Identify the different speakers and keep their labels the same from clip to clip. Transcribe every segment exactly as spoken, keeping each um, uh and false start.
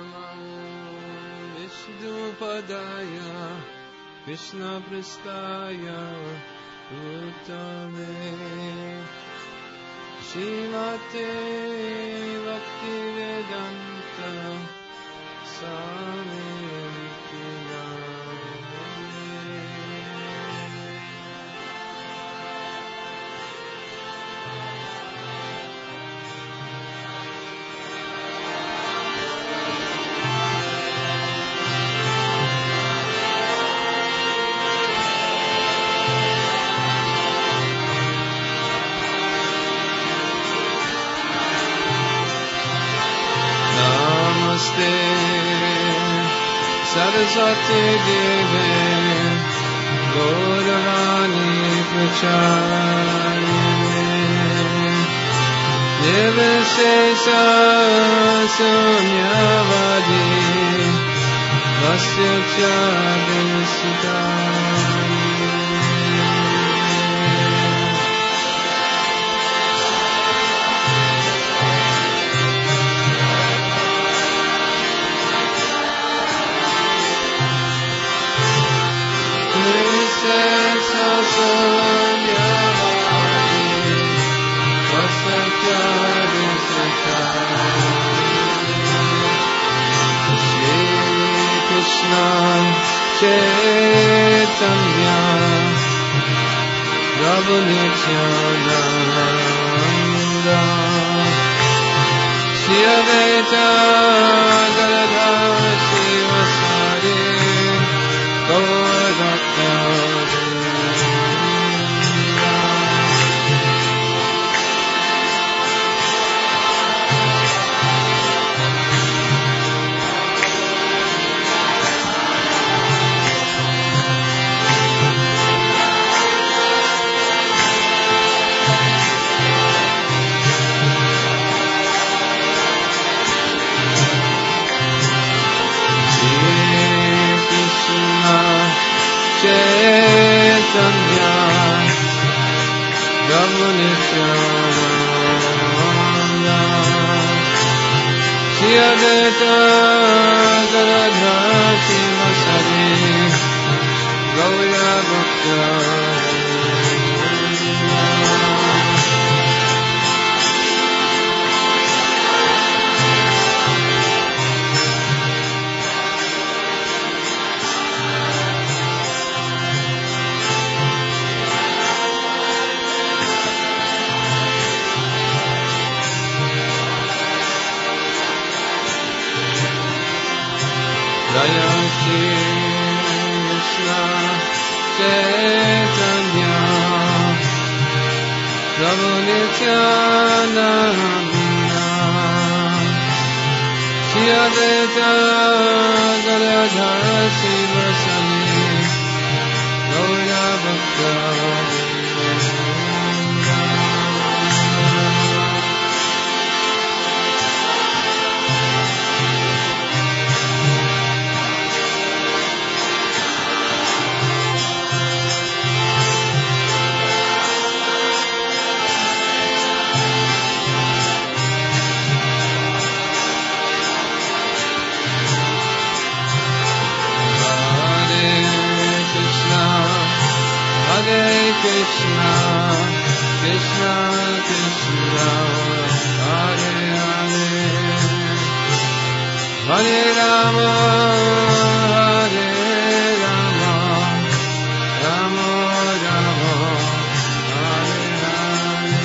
Speaker 1: Vishnupadaya Krishna Prasthaya Bhutale Srimate Bhaktivedanta Swami Saraswati Deve Gauravani Pracharine Nirvishesha Sunyavadi Vasya Chaitanya Prabhu Nityananda Shri Advaita Gadadhar Sivasari Gaur Bhakta Chaitanya Prabhu Nityananda Shri Advaita Gadadhar Sivasari Gaura Bhakta Jaya Shri Krishna Chaitanya Prabhu Nityananda Shri Advaita Gadadhar Sivasari Gaura Bhakta Krishna, Krishna, Krishna, Hare Hare, Hare Rama, Hare Rama, Rama Rama, Hare Hare.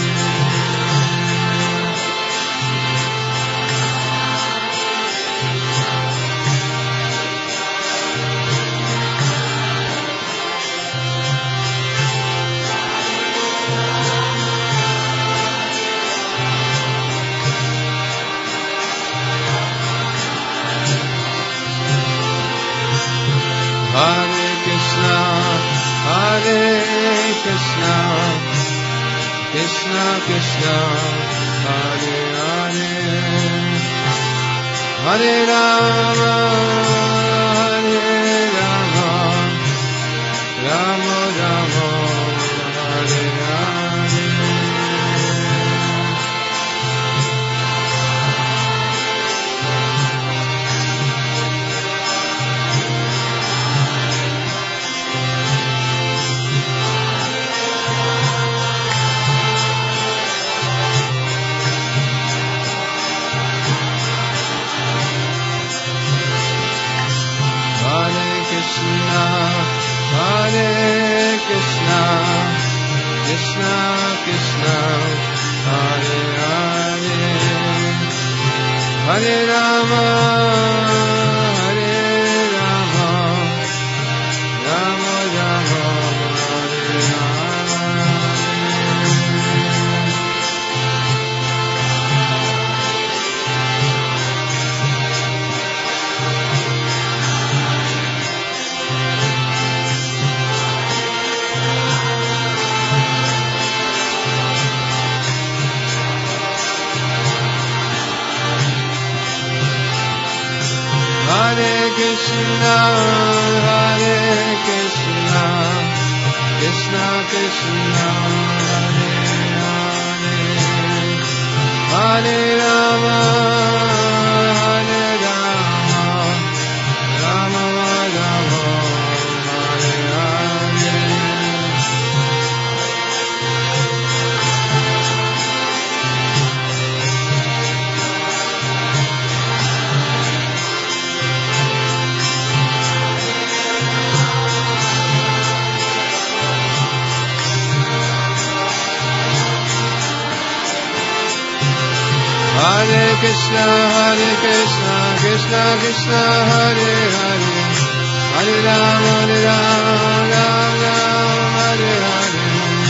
Speaker 1: Hare Krishna, Hare Krishna, Krishna Krishna, Hare Hare, Hare Rama, Hare Rama, Rama Rama, Hare Hare. Krishna, Krishna Krishna, Hare Hare, Hare Rama, Hare Rama, Rama Rama, Hare Hare Krishna, Hare Krishna, Krishna Krishna, Hare Hare, Hare Rama, Hare Rama, Rama Rama, Hare Hare. Hare Krishna, Hare Krishna, Krishna Krishna, Hare Hare, Hare Rama, Hare Rama, Rama Rama, Hare Hare.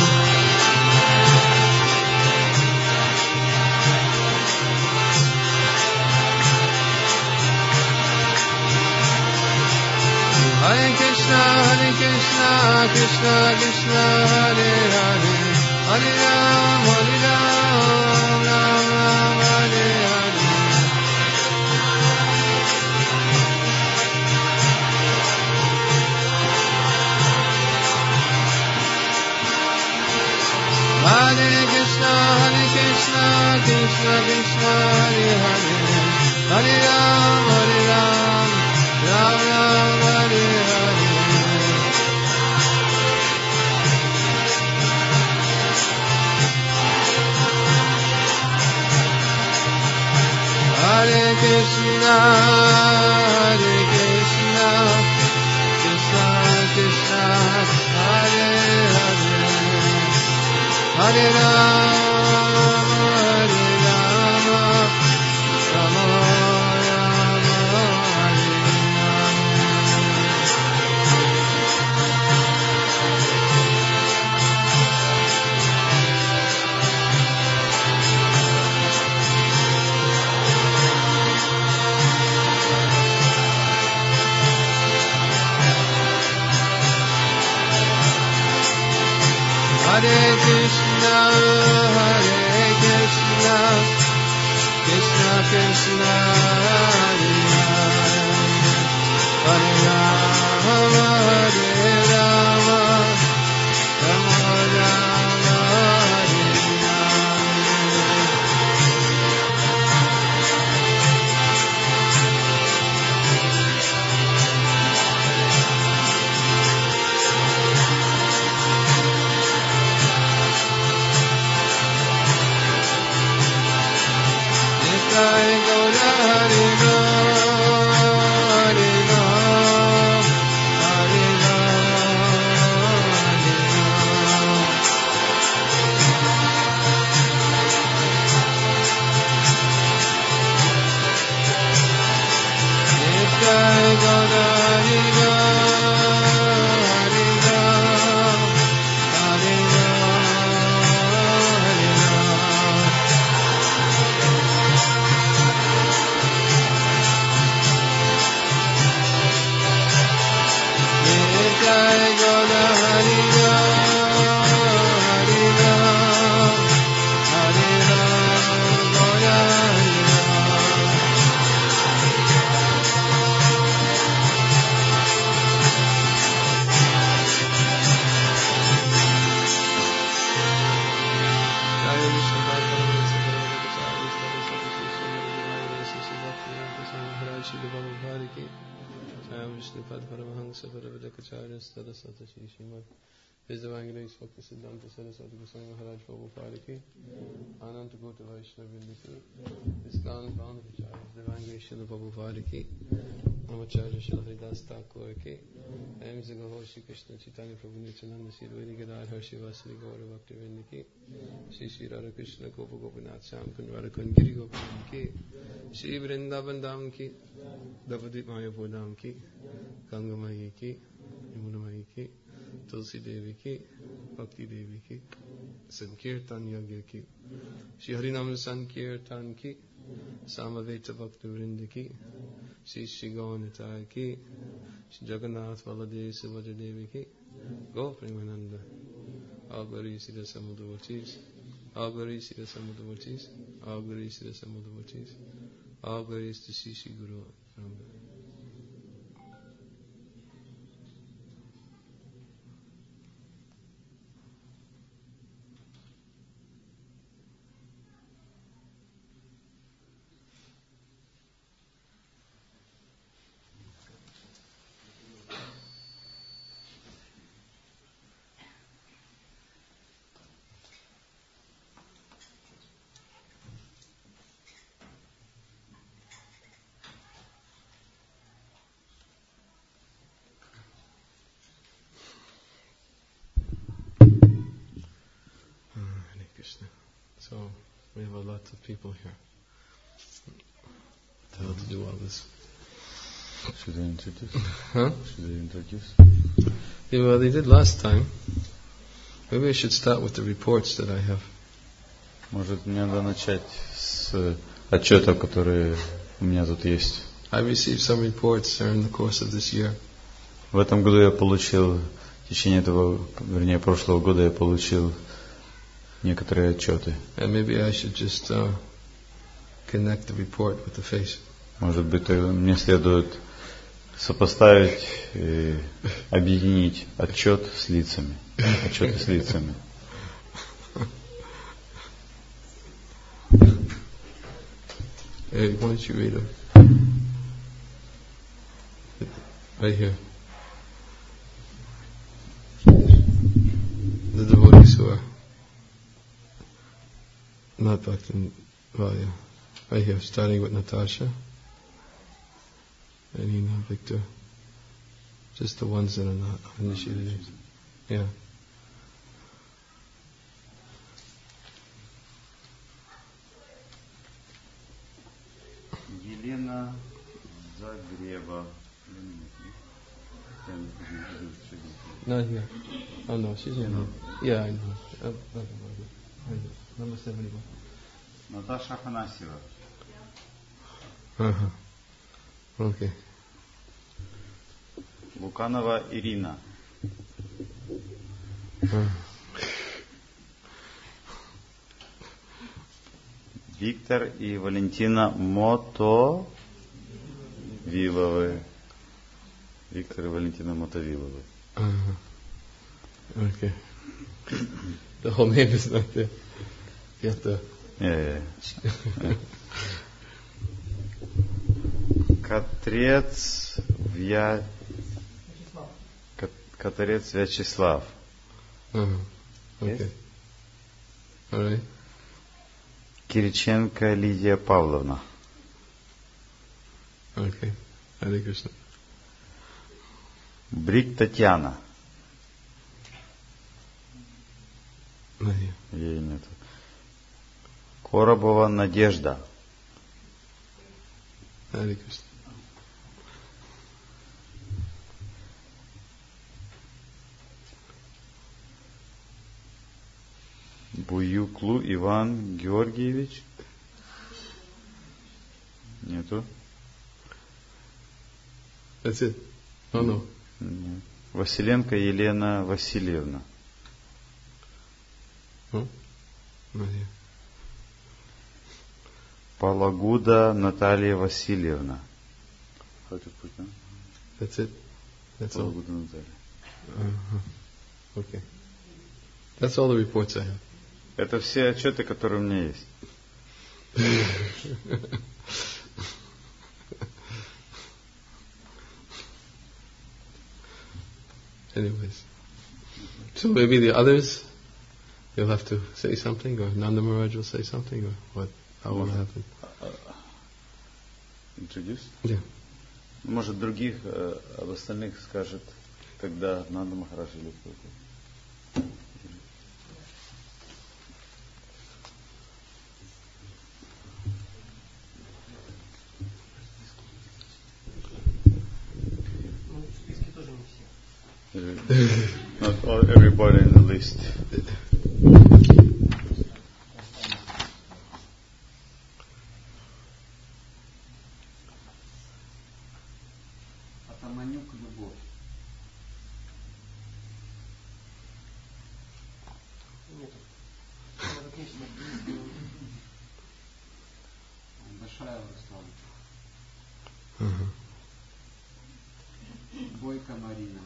Speaker 1: Hare Krishna, Hare Krishna, Krishna Krishna, Hare Hare, Hare Rama, Hare Rama, Rama Rama, Hare Hare. Hare Krishna, Hare Krishna, Krishna Krishna, Hare Hare, Hare Rama, Hare Rama, Rama Rama, Hare Hare. Hare Krishna, Hare Krishna, Krishna Krishna, Hare Hare, Hare Rama, Hare Rama, Rama Rama, Hare Hare Krishna, Hare Krishna, Krishna Krishna, Hare Hare, Hare Rama, Hare Rama, Rama Rama, Hare Jai Gaura Hari Ram, Hari Ram, Hari Ram, Hari Ram. Jai Gaura Hari Ram, Hari Ram, Hari Ram, Hari Ram. Jai Gaura Hari Ram, Hari Ram, Hari Ram, Gaura Hari Ram. Jai Vishnu Bhagwan Jai Vishnu Paramahansa Paravajakacharya Sada Sata Shri Srimad His Divine Grace Bhakti Siddhanta Saraswati Goswami Maharaj Prabhupada ki, Ananta Kota Vaishnava Vrinda ki, Iskon Founder Acharya Divine Grace Srila Prabhupada ki, Namacharya Srila Haridas Thakur ki, M. Zagaho Shri Krishna Chaitanya Prabhu Nityananda Sri Advaita Gadadhar Shivasari Gaura Bhakti Vrinda ki, Shri Shri Radha Krishna Gopa Gopinath Syam Kund Radha Kund Giri Gopinan ki, Shri Vrindavan Dham ki, Dapadip Mayapur Dham ki, Ganga Mahi ki, Yamuna Mahi ki, Tulsi Devi ki, Bhakti Devi ki, Sankirtan Yagya ki, Shri Harinam Sankirtan ki, Samaveta Bhakti Vrinda ki, Shri Shri Gaunitai ki, Shri Jagannath Baladev Subhadra Devi ki, Go Premananda, all glory to the Samudavartis, all glory to the Samudavartis, all glory to the Samudavartis, all glory to Shri Shri Guru Rama. So we have a lot of people here. How to do all this?
Speaker 2: Should I introduce?
Speaker 1: Huh?
Speaker 2: Should I introduce?
Speaker 1: Yeah, well, they did last time. Maybe I should start with the reports that I have.
Speaker 2: Может, мне надо начать с отчетов, которые у меня тут есть.
Speaker 1: I received some reports during the course of this year.
Speaker 2: В этом году я получил, в течение этого, вернее, прошлого года я получил некоторые отчеты.
Speaker 1: And maybe I should just uh, connect the report with the face.
Speaker 2: Может быть, мне следует сопоставить и объединить отчет с лицами. Отчеты с лицами.
Speaker 1: Hey, why don't you read them? Right here. The devotees who are not Bhakti, well, yeah. Right here, starting with Natasha, and Nina, Victor. Just the ones that are not initiated. Yeah.
Speaker 2: Елена Загреба.
Speaker 1: Not here. Oh no, she's in here. Yeah, I know. Uh, okay, okay. Number seventy-one.
Speaker 2: Наташа Афанасьева.
Speaker 1: Uh-huh. Okay.
Speaker 2: Луканова Ирина.
Speaker 1: Uh-huh.
Speaker 2: Виктор и Валентина Мотовиловы. Виктор и Валентина Мотовиловы.
Speaker 1: Uh-huh. Okay. The whole name is not there. You have to...
Speaker 2: Yeah, yeah. Катрец Вя... Катрец Вячеслав.
Speaker 1: Uh-huh. Okay.
Speaker 2: Yes?
Speaker 1: All right.
Speaker 2: Кириченко Лидия Павловна.
Speaker 1: Okay. Hare Krishna.
Speaker 2: Брик Татьяна.
Speaker 1: Not here.
Speaker 2: Ей нету. Коробова Надежда.
Speaker 1: Hare Krishna.
Speaker 2: Буюклу Иван Георгиевич. Нету.
Speaker 1: That's it. Oh no.
Speaker 2: Нет. Василенко Елена Васильевна.
Speaker 1: Oh? Not here.
Speaker 2: Палагуда Наталья Васильевна.
Speaker 1: That's it. That's all.
Speaker 2: Палагуда Наталья.
Speaker 1: Uh-huh. Okay. That's all the reports I have.
Speaker 2: Это все отчеты, которые у меня есть.
Speaker 1: Anyways. So maybe the others, you'll have to say something, or Nanda Maharaj will say something, or what? How will it happen?
Speaker 2: Introduce?
Speaker 1: Yeah.
Speaker 2: Может, других, об остальных скажет, когда Нанда Махарадж или кто-то. Not all, everybody in the list.
Speaker 3: Атаманюк любовь. Нету. Большая Руслан.
Speaker 1: Uh-huh.
Speaker 3: Бойко Марина.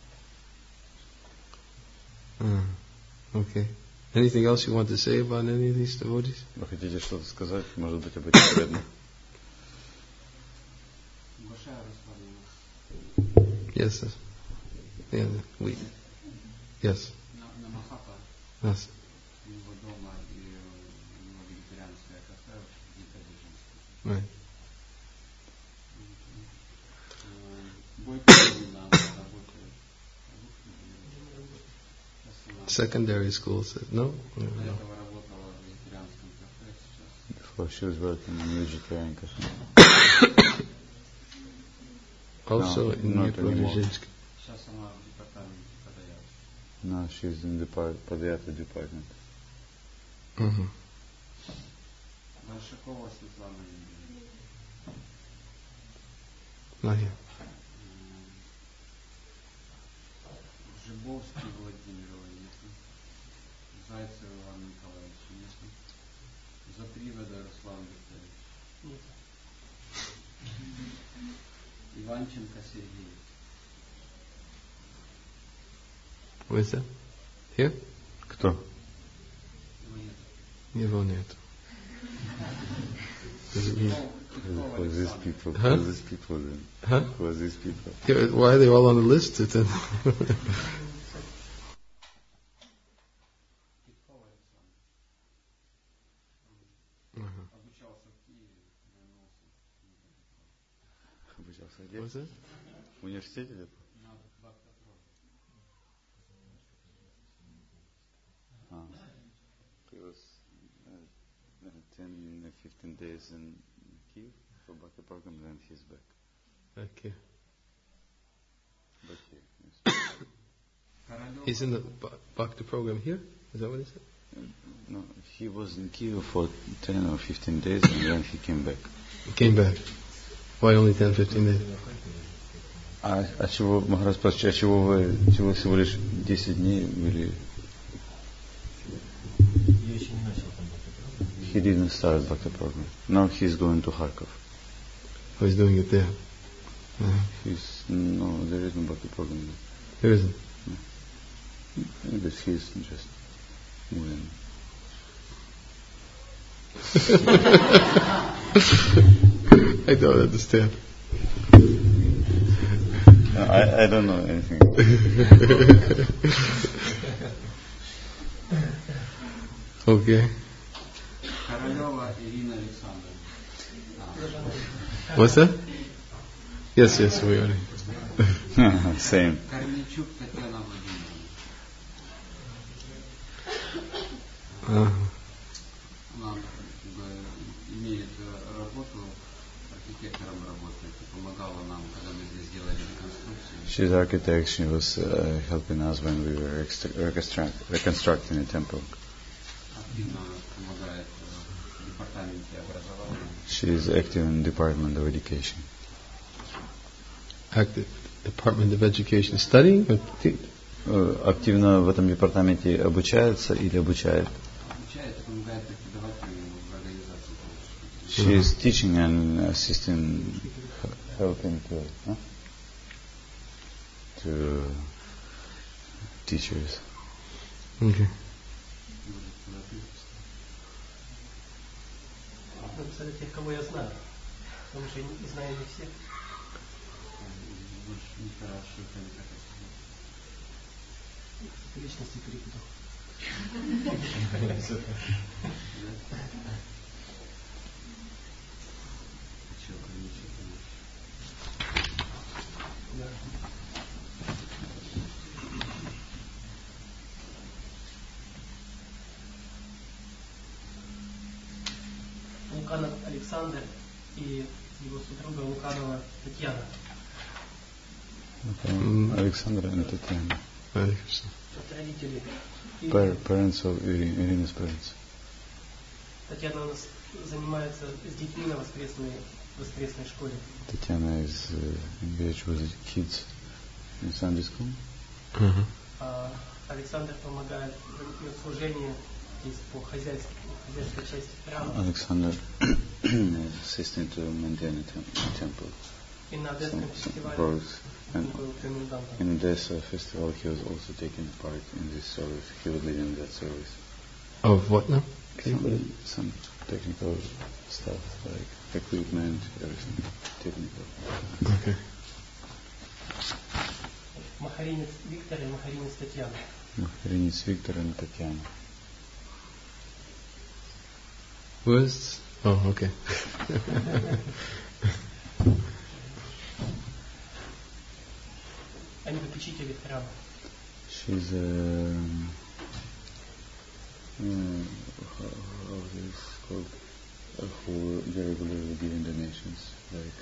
Speaker 1: Uh, okay. Anything else you want to say about any of these devotees?
Speaker 2: Вы хотите что-то сказать? Может быть, об этих преданных?
Speaker 3: Большая Руслан.
Speaker 1: Yes, yes. Yeah, we. Yes.
Speaker 3: На Махапа.
Speaker 1: Yes.
Speaker 3: У него дома и у него вегетарианское кафе, вегетарианское.
Speaker 1: Right.
Speaker 3: Бойко Марина работает.
Speaker 1: Secondary school said no. No, no.
Speaker 2: Before she was working in vegetarian cafe.
Speaker 1: Also
Speaker 2: no,
Speaker 1: in
Speaker 2: not anymore. No, she's in the Padayatra department.
Speaker 1: Mm-hmm. Not here.
Speaker 3: Жибовский Владимир нету. Зайцев Иван Николаевич нету. Запривода Руслан Викторович нету. Иванченко Сергей.
Speaker 1: Where is that? Here?
Speaker 2: Кто?
Speaker 1: Его нет.
Speaker 2: Who are these people?
Speaker 1: Huh?
Speaker 2: Who are these people then?
Speaker 1: Huh?
Speaker 2: Who are these people?
Speaker 1: Yeah, why are they all on the list? Then? What's that?
Speaker 2: В университете где-то? Ah. He was uh, ten, fifteen days in Kiev for Bhakti program, then he's back.
Speaker 1: Okay.
Speaker 2: Back here, yes.
Speaker 1: He's in the Bhakti program here? Is that what he said?
Speaker 2: No, he was in Kiev for ten or fifteen days and then he came back.
Speaker 1: He came back. Why only ten, fifteen days?
Speaker 2: А, а чего, Махарадж спрашивает, а чего вы, чего всего лишь десять дней были? He didn't start Bhakti program. Now he's going to Kharkov.
Speaker 1: Oh, he's doing it there. Uh-huh.
Speaker 2: He's, no, there isn't Bhakti program
Speaker 1: there. There isn't?
Speaker 2: No. Maybe he's just moving.
Speaker 1: I don't understand.
Speaker 2: No, I, I don't know anything.
Speaker 1: Okay. What's that? Yes, yes, we are.
Speaker 2: Same.
Speaker 1: Uh-huh.
Speaker 3: Имеет работу, архитектором работает, помогала нам, когда мы здесь делали реконструкцию.
Speaker 2: She's architect. She was uh, helping us when we were extra- reconstruct, reconstructing the temple.
Speaker 3: Активно помогает в департаменте образования.
Speaker 2: She is active in the Department of Education.
Speaker 1: Active Department of Education, studying? Or te-
Speaker 2: Uh, активно в этом департаменте обучается или обучает?
Speaker 3: Обучает, помогает преподавателям в организации.
Speaker 2: She is teaching and assisting, helping to, huh? to teachers.
Speaker 1: Okay.
Speaker 4: Написали тех, кого я знаю, потому что я не знаю не всех.
Speaker 3: Больше не хорошо, как это.
Speaker 4: личности перепутал. Луканов Александр и его супруга Луканова Татьяна.
Speaker 2: Александр и Татьяна.
Speaker 1: Hare
Speaker 4: Это родители. И
Speaker 2: Parents of Irina's parents.
Speaker 4: Татьяна у нас занимается с детьми на воскресной, воскресной школе.
Speaker 2: Татьяна is uh, engaged with the kids in Sunday school.
Speaker 1: Uh-huh.
Speaker 4: А Александр помогает в служении здесь по хозяйству, хозяйственной части храма.
Speaker 2: Alexander is assisting to maintain the temple.
Speaker 4: И на Одесском фестивале
Speaker 2: Works. And
Speaker 4: он был комендантом.
Speaker 2: in this uh, festival, he was also taking part in this service. He was leading that service.
Speaker 1: Of what now? Can you put it?
Speaker 2: Some, some technical stuff like equipment, everything technical.
Speaker 1: Okay.
Speaker 4: Махаринец Виктор и Махаринец Татьяна.
Speaker 2: Махаринец Виктор и Татьяна.
Speaker 1: Where's? Oh, okay.
Speaker 4: Они попечители храма.
Speaker 2: She's a uh, how, how is this called? Uh, who regularly giving donations, like.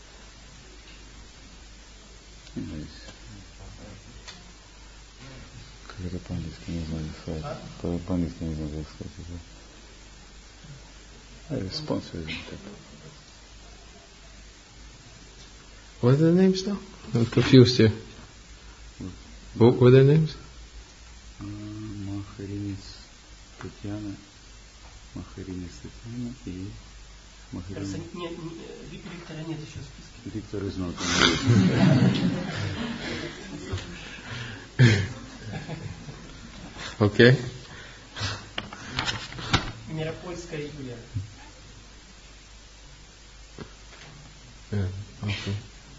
Speaker 2: Anyways. Как это по-английски не знаю сказать.
Speaker 4: А?
Speaker 2: По- По-английски не знаю как сказать это. Uh, sponsoring type.
Speaker 1: What are their names now? I'm confused here. What were their names?
Speaker 2: Махаринец Татьяна, Махаринец Татьяна и
Speaker 4: Кажется,
Speaker 2: Махаринец
Speaker 4: не, не, Виктора нет еще в списке.
Speaker 2: Виктор из Нотана.
Speaker 1: Okay.
Speaker 4: Миропольская Юлия.
Speaker 1: Yeah. Okay.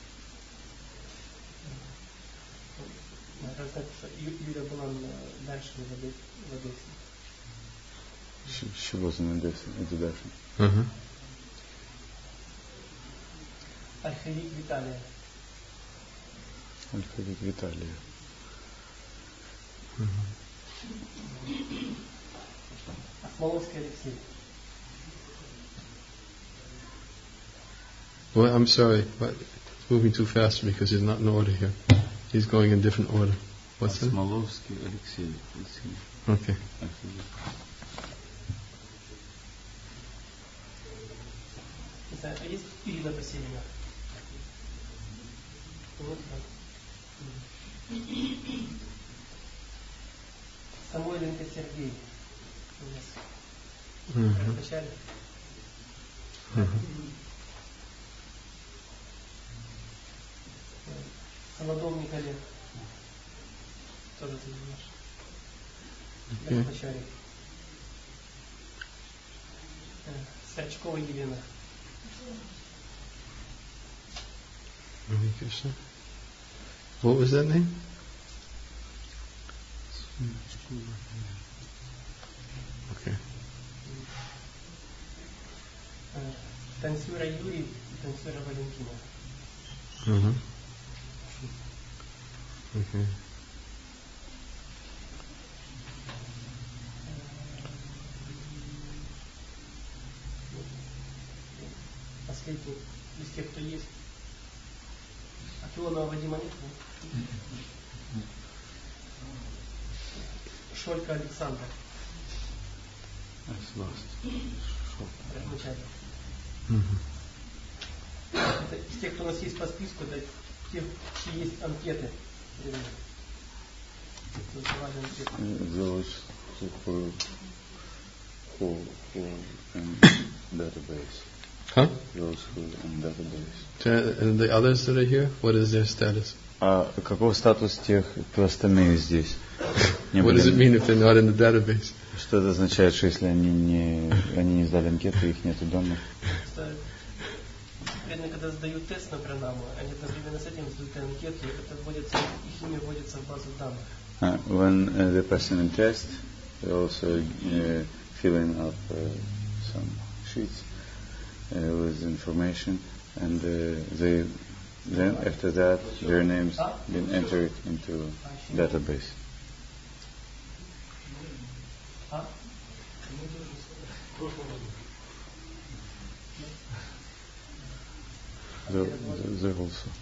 Speaker 4: Надо знать, что Ю- Юля была на- дальше в Оде- в Одессе.
Speaker 2: She, she was in Odessa, it's Odessa.
Speaker 1: Uh-huh.
Speaker 4: Архивик Виталия.
Speaker 2: Алфавит Виталия.
Speaker 4: Осмоловский Алексей.
Speaker 1: Well, I'm sorry, but it's moving too fast because he's not in order here. He's going in different order. What's that?
Speaker 2: Смоловский Алексей. Алексей.
Speaker 1: Okay.
Speaker 2: Алфавит.
Speaker 4: Не знаю, а есть Ирина Васильевна? Вот так. Самойленко Сергей. У нас
Speaker 1: Uh-huh.
Speaker 4: вначале.
Speaker 1: Uh-huh.
Speaker 4: Солодовник Олег. Тоже ты
Speaker 1: Okay.
Speaker 4: знаешь. Вначале. Сарчкова Елена.
Speaker 1: Hare Krishna. What was that name? Okay.
Speaker 4: Танцюра Юрий и танцюра Валентина.
Speaker 1: Uh-huh. Okay.
Speaker 4: Последний из тех, кто есть. Акилонова Вадима нет? Шолька Александр.
Speaker 2: That's lost.
Speaker 4: Вначале.
Speaker 1: Uh-huh.
Speaker 4: Это из тех, кто у нас есть по списку, это те, чьи есть анкеты. Называли анкеты.
Speaker 2: Those who who who in database.
Speaker 1: Huh?
Speaker 2: Those who in database.
Speaker 1: Ta- And the others that are here, what is their status?
Speaker 2: А каков статус тех, кто остальные здесь? Не
Speaker 1: What does
Speaker 2: были-
Speaker 1: it mean if they're not in the database?
Speaker 2: Что это означает, что если они не, они не сдали анкету, их нету дома?
Speaker 4: Просто преданные, когда сдают тест на пранаму, они одновременно с этим сдают анкету, это вводится, их имя вводится в базу данных.
Speaker 2: Uh, when uh, the person in test, they also uh, filling up uh, some sheets uh, with information, and uh, they then after that their names been entered into database. There, there also.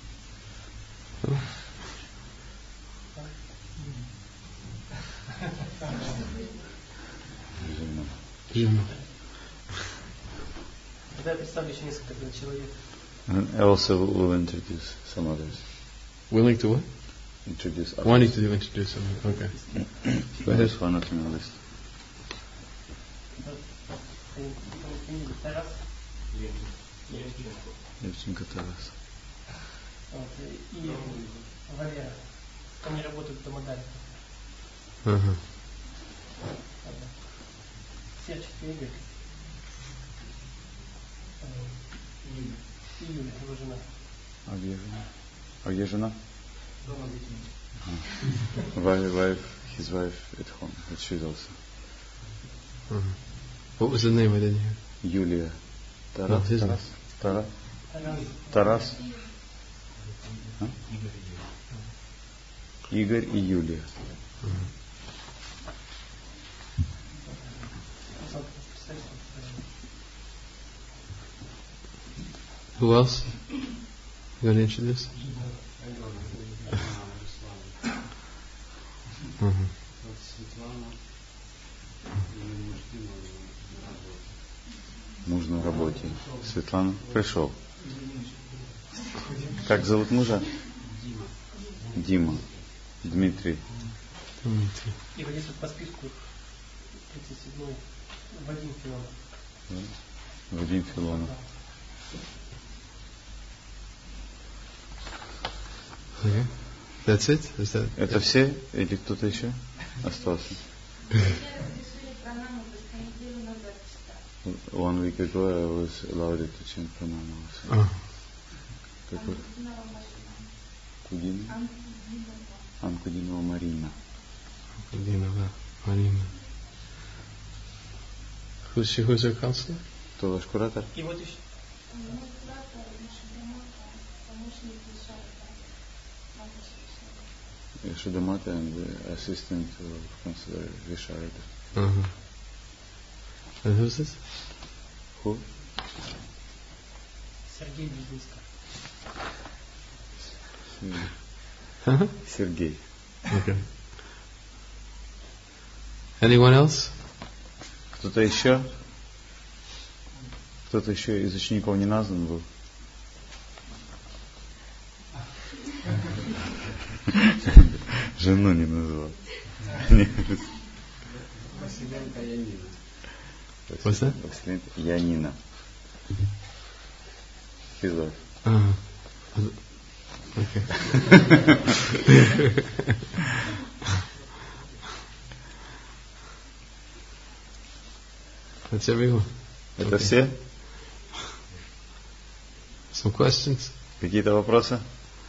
Speaker 4: Тогда я представлю еще несколько человек.
Speaker 2: And I also will introduce some others.
Speaker 1: Willing to what?
Speaker 2: Introduce others.
Speaker 1: Wanting to do introduce someone. Okay. Go ahead.
Speaker 2: There's one not on the list.
Speaker 4: Тарас.
Speaker 2: Левченко Тарас.
Speaker 4: Вот, и Валера. Они работают в Домодаре.
Speaker 1: Uh-huh.
Speaker 4: Сячек Игорь. И Юля, его жена.
Speaker 2: А где жена? А где жена? Wife, wife, his wife at home. But she's also.
Speaker 1: Uh-huh. What was the name I didn't hear?
Speaker 2: Юлия. Тарас.
Speaker 1: No, his
Speaker 2: Тарас. Тарас.
Speaker 4: Тарас.
Speaker 2: Тарас. А? Игорь и Юлия.
Speaker 1: Uh-huh. Who else? You going to introduce? Uh-huh.
Speaker 2: Муж на работе. Светлана пришел. Как зовут мужа? Дима. Дмитрий.
Speaker 1: Дмитрий.
Speaker 4: И вот здесь вот по списку тридцать седьмой Вадим Филонов.
Speaker 2: Вадим Филонов.
Speaker 1: Okay. That's it? Is that
Speaker 2: Это все? Или кто-то еще остался? One week ago I was allowed to chant pranama also.
Speaker 1: Oh.
Speaker 2: Какой? Кудина? Анкудинова Марина.
Speaker 1: Анкудинова Марина. Who's she? Who's her counselor?
Speaker 2: Кто ваш куратор?
Speaker 4: И вот еще.
Speaker 2: Шудамата and the assistant of counselor Visharada.
Speaker 1: Uh-huh. And who's this?
Speaker 2: Who?
Speaker 4: Сергей Безинска.
Speaker 1: Huh?
Speaker 2: Сергей.
Speaker 1: Okay. Anyone else?
Speaker 2: Кто-то еще? Кто-то еще из учеников не назван был? Жену не назвал.
Speaker 3: Василенко Янина.
Speaker 1: What's that?
Speaker 2: Василенко Янина. His wife.
Speaker 1: Uh-huh. Okay. That's everyone.
Speaker 2: Это
Speaker 1: Okay.
Speaker 2: все?
Speaker 1: Some questions?
Speaker 2: Какие-то вопросы?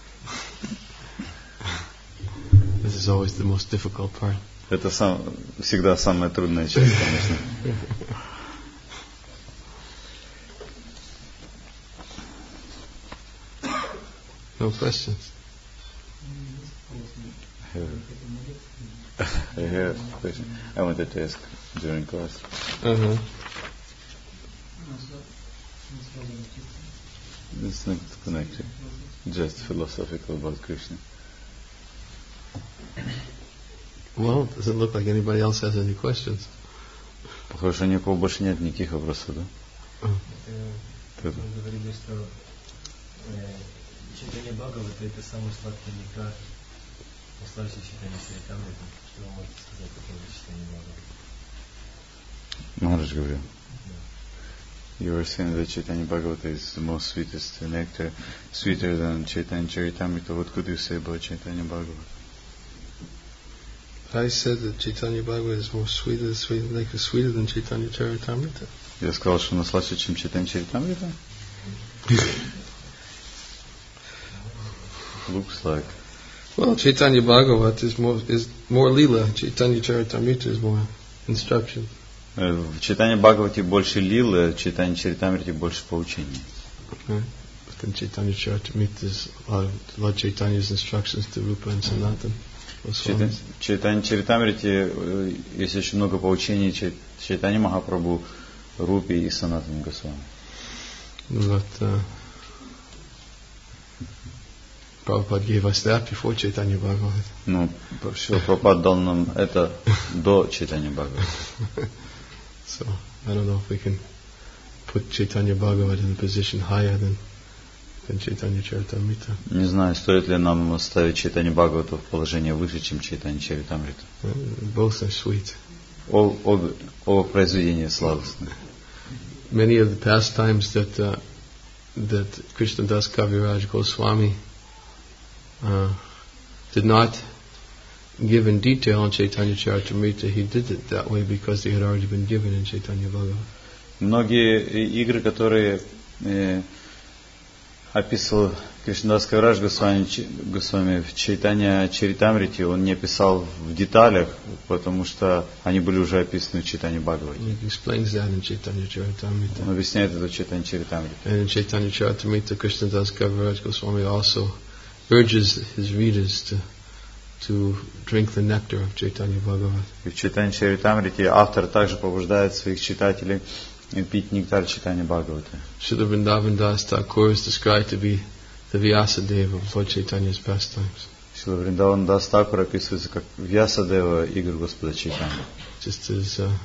Speaker 1: This is always the most difficult part.
Speaker 2: Это сам, всегда самая трудная часть, конечно.
Speaker 1: No questions?
Speaker 2: I have, I have a question. I wanted to ask during class.
Speaker 1: Uh-huh.
Speaker 2: It's not connected. Just philosophical about Krishna.
Speaker 1: Well, it doesn't look like anybody else has any questions.
Speaker 2: Похоже, что никого больше нет никаких вопросов, да?
Speaker 5: Мы говорили, что читание Бхагавата — это самый сладкий нектар, слаще читания Чаритамриты. Что вы можете сказать по поводу читания Бхагавата?
Speaker 2: Махарадж говорил. You were saying that Chaitanya Bhagavata is the most sweetest nectar, sweeter than Chaitanya Charitamrita. What could you say about Chaitanya Bhagavata?
Speaker 1: I said that Chaitanya Bhagavata is more sweeter, sweet, like sweeter than Chaitanya Charitamrita.
Speaker 2: Я сказал, что она слаще, чем Chaitanya Charitamrita? Looks like.
Speaker 1: Well, Chaitanya Bhagavat is more is more lila. Chaitanya Charitamrita is more instruction.
Speaker 2: В Чайтанья Бхагавате больше лилы, в Чайтанья Чаритамрите больше поучений.
Speaker 1: Okay. But in Chaitanya Charitamrita is a lot of Lord Chaitanya's instructions to Rupa and Sanatan.
Speaker 2: В Чайтанья Чаритамрите есть очень много поучений Чайтаньи Махапрабху, Рупи и Санатана Госвами.
Speaker 1: But uh, Prabhupada gave us that before Chaitanya Bhagavat.
Speaker 2: Ну, Шрила Прабхупада дал нам это до Чайтаньи Бхагавата.
Speaker 1: So I don't know if we can put Chaitanya Bhagavat in a position higher than than Chaitanya Charitamrita.
Speaker 2: Не знаю, стоит ли нам ставить Чайтанью Бхагавату в положение выше, чем Чайтанья Чаритамрита.
Speaker 1: Both are sweet.
Speaker 2: Оба, оба, оба произведения сладостны.
Speaker 1: Many of the pastimes that uh, that Krishnadas Kaviraj Goswami uh, did not give in detail in Chaitanya Charitamrita, he did it that way because they had already been given in Chaitanya Bhagavat.
Speaker 2: Многие игры, которые э, описывал Кришнадас Кавирадж Госвами, Госвами в Чайтанья Чаритамрите, он не описал в деталях, потому что они были уже описаны в Чайтанье Бхагавате.
Speaker 1: He explains that in Chaitanya Charitamrita.
Speaker 2: Он объясняет это в Чайтанье Чаритамрите.
Speaker 1: And in Chaitanya Charitamrita, Krishnadas Kaviraj Goswami also urges his readers to to drink the nectar of Chaitanya Bhagavat.
Speaker 2: И в Чайтанье Чаритамрите автор также побуждает своих читателей пить нектар Чайтанья Бхагавата.
Speaker 1: Srila Vrindavan Das Thakur is described to be the Vyasadeva of Lord Chaitanya's pastimes.
Speaker 2: Шрила Вриндаван Дас Такур описывается как Вьясадева игр Господа Чайтаньи.
Speaker 1: Just as uh,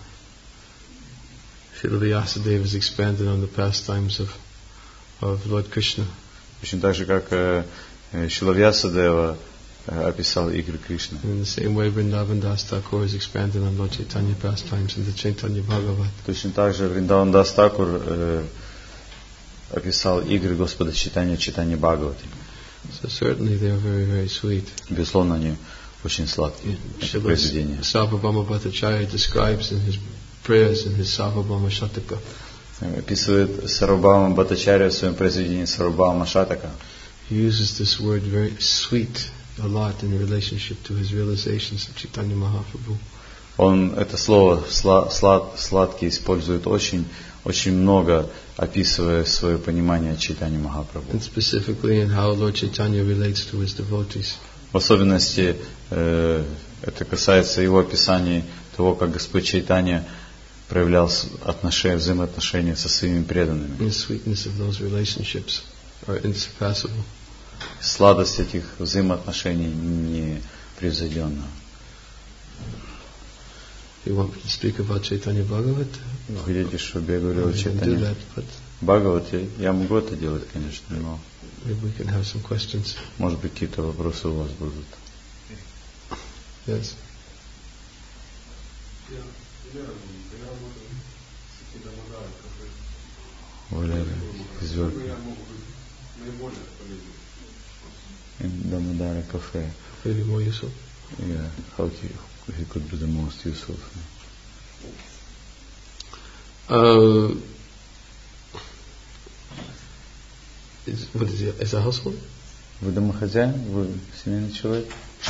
Speaker 1: Srila Vyasadeva is expanded on the pastimes of of Lord Krishna.
Speaker 2: Точно так же, как э, Шрила Вьясадева э, описал игры Кришны.
Speaker 1: In the same way, Vrindavan Das Thakur is expanded on Lord Chaitanya pastimes in the Chaitanya Bhagavat.
Speaker 2: Точно так же Вриндаван Дас Такур э, описал игры Господа Чайтаньи в Чайтанье Бхагавате.
Speaker 1: So certainly they are very, very sweet.
Speaker 2: Безусловно, они очень сладкие произведения.
Speaker 1: Sarvabhauma Bhattacharya describes in his prayers in his Sarvabhauma Shataka.
Speaker 2: Описывает Сарвабхаума Бхаттачарья в своем произведении Сарвабхаума Шатака.
Speaker 1: He uses this word very sweet a lot in relationship to his realizations of Chaitanya Mahaprabhu.
Speaker 2: Он это слово сла, слад, сладкий использует очень, очень много, описывая свое понимание Чайтаньи Махапрабху.
Speaker 1: And specifically in how Lord Chaitanya relates to his devotees.
Speaker 2: В особенности э, это касается его описаний того, как Господь Чайтанья проявлял отношения, взаимоотношения со своими преданными.
Speaker 1: The sweetness of those relationships are insurpassable.
Speaker 2: Сладость этих взаимоотношений непревзойденна.
Speaker 1: You want me to speak about Chaitanya Bhagavat?
Speaker 2: Вы хотите, чтобы я говорил о
Speaker 1: I can do
Speaker 2: Чайтанье
Speaker 1: that, but
Speaker 2: Бхагавате? Я могу это делать, конечно, но
Speaker 1: maybe we can have some questions.
Speaker 2: может быть какие-то вопросы у вас будут.
Speaker 1: Yes.
Speaker 2: Валерий из Верки. In Damodara cafe.
Speaker 1: Maybe more useful.
Speaker 2: Yeah, how he, he could be the most useful.
Speaker 1: Uh, is, what is it? Is a household?
Speaker 2: Вы домохозяин? Вы семейный человек?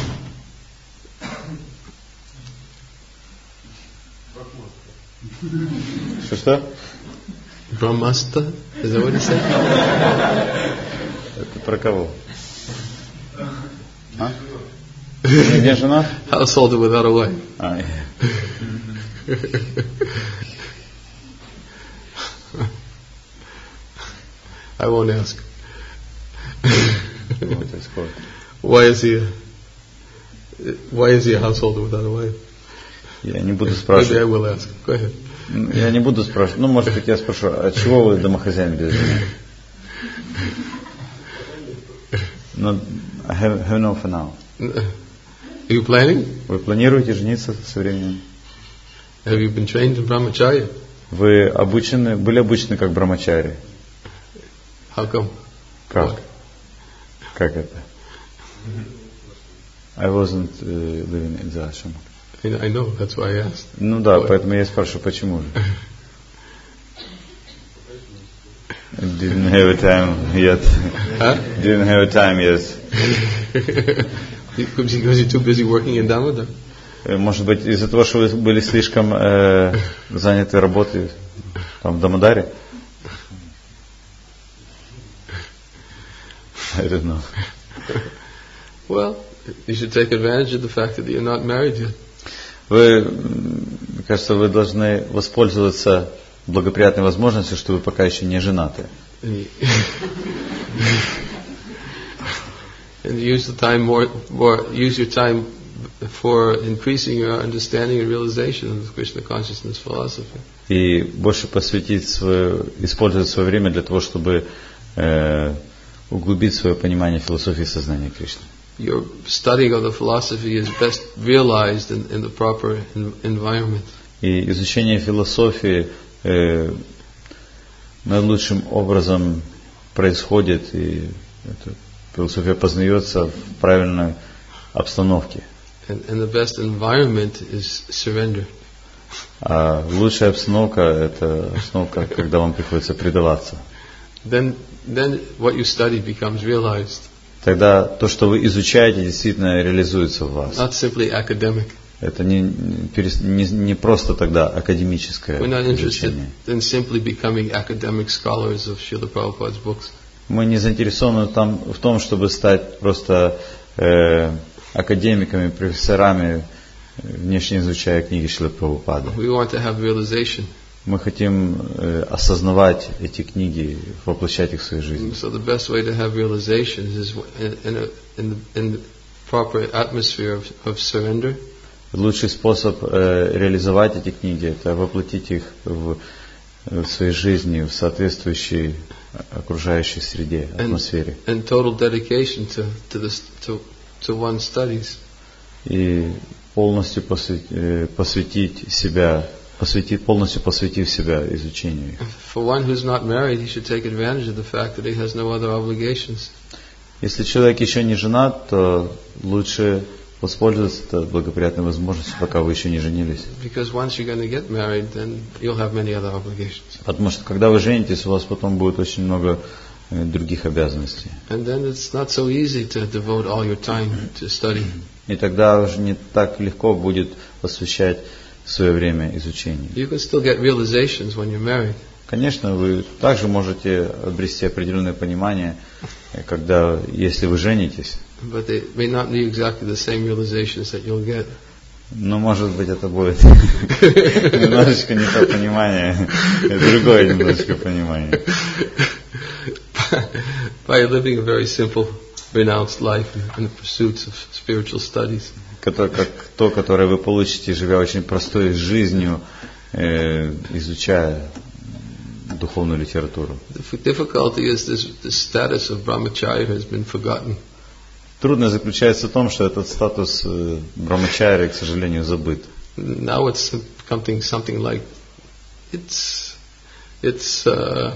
Speaker 2: Что-что?
Speaker 1: Brahmasta? Is that what he said?
Speaker 2: Это про кого? А? Не, не жена?
Speaker 1: Householder without a wife.
Speaker 2: А,
Speaker 1: I won't ask.
Speaker 2: вот исход.
Speaker 1: Why is he? A, why is he a householder without a wife?
Speaker 2: Я не буду
Speaker 1: Maybe I
Speaker 2: спрашивать.
Speaker 1: will ask. Go ahead.
Speaker 2: Я не буду спрашивать. Ну, может быть, я спрошу, а чего вы домохозяин без жены? Но I have, have no for now.
Speaker 1: Are you planning?
Speaker 2: Вы планируете жениться со временем?
Speaker 1: Have you been trained in brahmacharya?
Speaker 2: Вы обучены, были обучены как брамачари?
Speaker 1: How come?
Speaker 2: Как?
Speaker 1: Why?
Speaker 2: Как это? I wasn't uh, living in the ashram.
Speaker 1: I I know. That's why I asked.
Speaker 2: Ну да,
Speaker 1: Why?
Speaker 2: поэтому я и спрашиваю, почему же? Didn't have a time yet.
Speaker 1: Huh?
Speaker 2: Didn't have a time yet.
Speaker 1: Because you're too busy working in Damodar.
Speaker 2: Может быть, из-за того, что вы были слишком э, заняты работой там в Дамодаре? I don't know.
Speaker 1: Well, you should take advantage of the fact that you're not married yet.
Speaker 2: Вы, мне кажется, вы должны воспользоваться благоприятной возможностью, что вы пока еще не женаты.
Speaker 1: And, you and use the time more, more, use your time for increasing your understanding and realization of Krishna consciousness philosophy.
Speaker 2: И больше посвятить свое, использовать свое время для того, чтобы э, углубить свое понимание философии сознания Кришны.
Speaker 1: Your studying of the philosophy is best realized in, in the proper in, environment.
Speaker 2: И изучение философии э, наилучшим образом происходит, и эта философия познается в правильной обстановке.
Speaker 1: And, and the best environment is surrender.
Speaker 2: А лучшая обстановка – это обстановка, когда вам приходится предаваться.
Speaker 1: Then, then what you study becomes realized.
Speaker 2: Тогда то, что вы изучаете, действительно реализуется в вас.
Speaker 1: Not simply academic.
Speaker 2: Это не, не, не просто тогда академическое
Speaker 1: We're not interested
Speaker 2: изучение.
Speaker 1: in simply becoming academic scholars of Srila Prabhupada's books.
Speaker 2: Мы не заинтересованы там, в том, чтобы стать просто э, академиками, профессорами, внешне изучая книги Шрилы Прабхупады.
Speaker 1: We want to have realization.
Speaker 2: Мы хотим э, осознавать эти книги, воплощать их в свою жизнь.
Speaker 1: So the best way to have realization is in, in, a, in, the, in the proper atmosphere of, of surrender.
Speaker 2: Лучший способ э, реализовать эти книги – это воплотить их в, в своей жизни, в соответствующей окружающей среде, атмосфере.
Speaker 1: And, and total dedication to, to, this, to, to one's studies.
Speaker 2: И полностью посвятить, э, посвятить себя, посвятить, полностью посвятив себя изучению их.
Speaker 1: For one who's not married, he should take advantage of the fact that he has no other obligations.
Speaker 2: Если человек еще не женат, то лучше воспользоваться этой благоприятной возможностью, пока вы еще не женились.
Speaker 1: Because once you're going to get married, then you'll have many other obligations.
Speaker 2: Потому что когда вы женитесь, у вас потом будет очень много э, других обязанностей.
Speaker 1: And then it's not so easy to devote all your time to study.
Speaker 2: И тогда уже не так легко будет посвящать свое время изучению.
Speaker 1: You can still get realizations when you're married.
Speaker 2: Конечно, вы также можете обрести определенное понимание, когда, если вы женитесь.
Speaker 1: But they may not be exactly the same realizations that you'll get.
Speaker 2: Но, может быть, это будет немножечко не то понимание, другое немножечко понимание.
Speaker 1: By living a very simple, renounced life in the pursuits of spiritual studies.
Speaker 2: Как то, которое вы получите, живя очень простой жизнью, э, изучая духовную литературу.
Speaker 1: The difficulty is this, the status of brahmacharya has been forgotten.
Speaker 2: Трудность заключается в том, что этот статус э, брамачари, к сожалению, забыт.
Speaker 1: Now it's something, something like it's, it's, uh,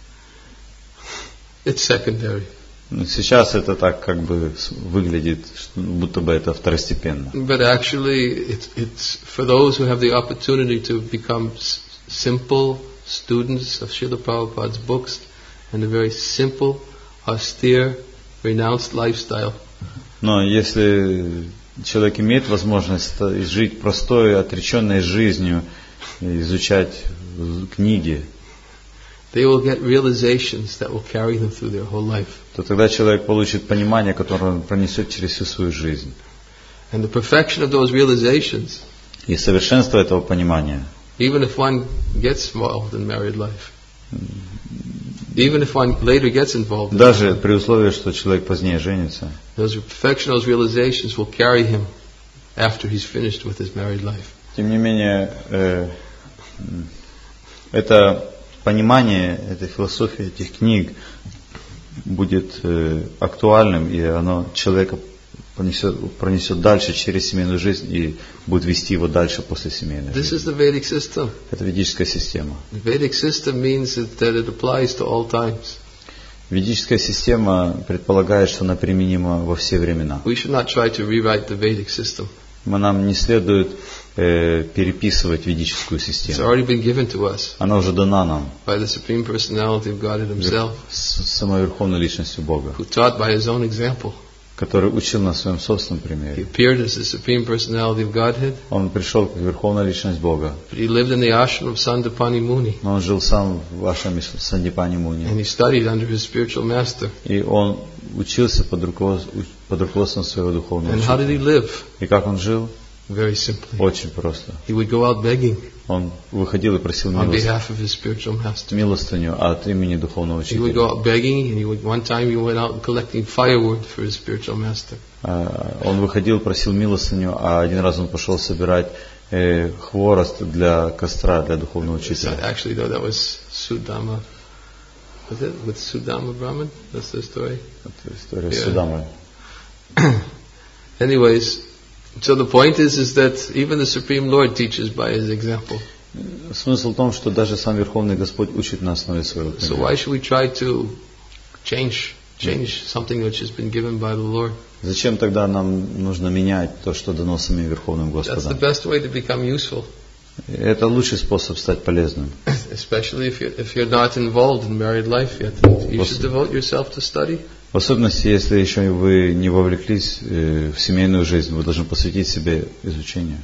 Speaker 1: it's secondary.
Speaker 2: Сейчас это так как бы выглядит, будто бы это второстепенно.
Speaker 1: But actually, it's, it's for those who have the opportunity to become s- simple students of Srila Prabhupada's books and a very simple, austere, renounced lifestyle.
Speaker 2: Но если человек имеет возможность жить простой, отреченной жизнью, изучать книги,
Speaker 1: they will get realizations that will carry them through their whole life.
Speaker 2: то тогда человек получит понимание, которое он пронесет через всю свою жизнь.
Speaker 1: And the perfection of those realizations,
Speaker 2: И совершенство этого понимания,
Speaker 1: even if one gets involved in married life, even if one later gets involved, in
Speaker 2: даже при условии, что человек позднее женится,
Speaker 1: those perfection, those realizations will carry him after he's finished with his married life.
Speaker 2: тем не менее, э, это понимание этой философии, этих книг будет э, актуальным, и оно человека пронесет, пронесет дальше через семейную жизнь и будет вести его дальше после семейной
Speaker 1: This is
Speaker 2: жизни.
Speaker 1: the Vedic system.
Speaker 2: Это ведическая система.
Speaker 1: The Vedic system means that, that it applies to all times.
Speaker 2: Ведическая система предполагает, что она применима во все времена.
Speaker 1: We should not try to rewrite the Vedic system.
Speaker 2: Мы, нам не следует э, переписывать ведическую
Speaker 1: It's
Speaker 2: систему.
Speaker 1: already been given to us
Speaker 2: Она уже дана нам
Speaker 1: by the Supreme Personality of Godhead Himself,
Speaker 2: с самой Верховной Личностью Бога,
Speaker 1: who taught by His own example.
Speaker 2: который учил на своем собственном
Speaker 1: He
Speaker 2: примере.
Speaker 1: appeared as the Supreme Personality of Godhead,
Speaker 2: Он пришел как Верховная Личность Бога,
Speaker 1: but he lived in the ashram of Sandapani Muni,
Speaker 2: но он жил сам в ашраме Сандипани Муни.
Speaker 1: and he studied under his spiritual master.
Speaker 2: И он учился под руководством, под руководством своего духовного
Speaker 1: And how did he
Speaker 2: учителя.
Speaker 1: live?
Speaker 2: И как он жил?
Speaker 1: Very simply.
Speaker 2: Очень просто.
Speaker 1: He would go out begging
Speaker 2: Он выходил и просил
Speaker 1: on
Speaker 2: милость,
Speaker 1: behalf of his spiritual master.
Speaker 2: милостыню от имени духовного
Speaker 1: He would
Speaker 2: учителя.
Speaker 1: go out begging, and he would, one time he went out collecting firewood for his spiritual master.
Speaker 2: А, Он выходил, просил милостыню, а один раз он пошел собирать э, хворост для костра, для духовного
Speaker 1: So
Speaker 2: учителя.
Speaker 1: actually, though, that was Sudama. Was it with Sudama Brahman? That's the story.
Speaker 2: Это история
Speaker 1: Yeah.
Speaker 2: с Судамой.
Speaker 1: Anyways, so the point is, is that even the Supreme Lord teaches by his example.
Speaker 2: Смысл в том, что даже сам Верховный Господь учит на основе своего
Speaker 1: So
Speaker 2: примера.
Speaker 1: why should we try to change, change something which has been given by the Lord?
Speaker 2: Зачем тогда нам нужно менять то, что дано самим Верховным
Speaker 1: That's the
Speaker 2: Господом?
Speaker 1: best way to become useful,
Speaker 2: Это лучший способ стать полезным.
Speaker 1: especially if you're, if you're not involved in married life yet. You should devote yourself to study.
Speaker 2: В особенности, если еще вы не вовлеклись э, в семейную жизнь, вы должны посвятить себе изучению.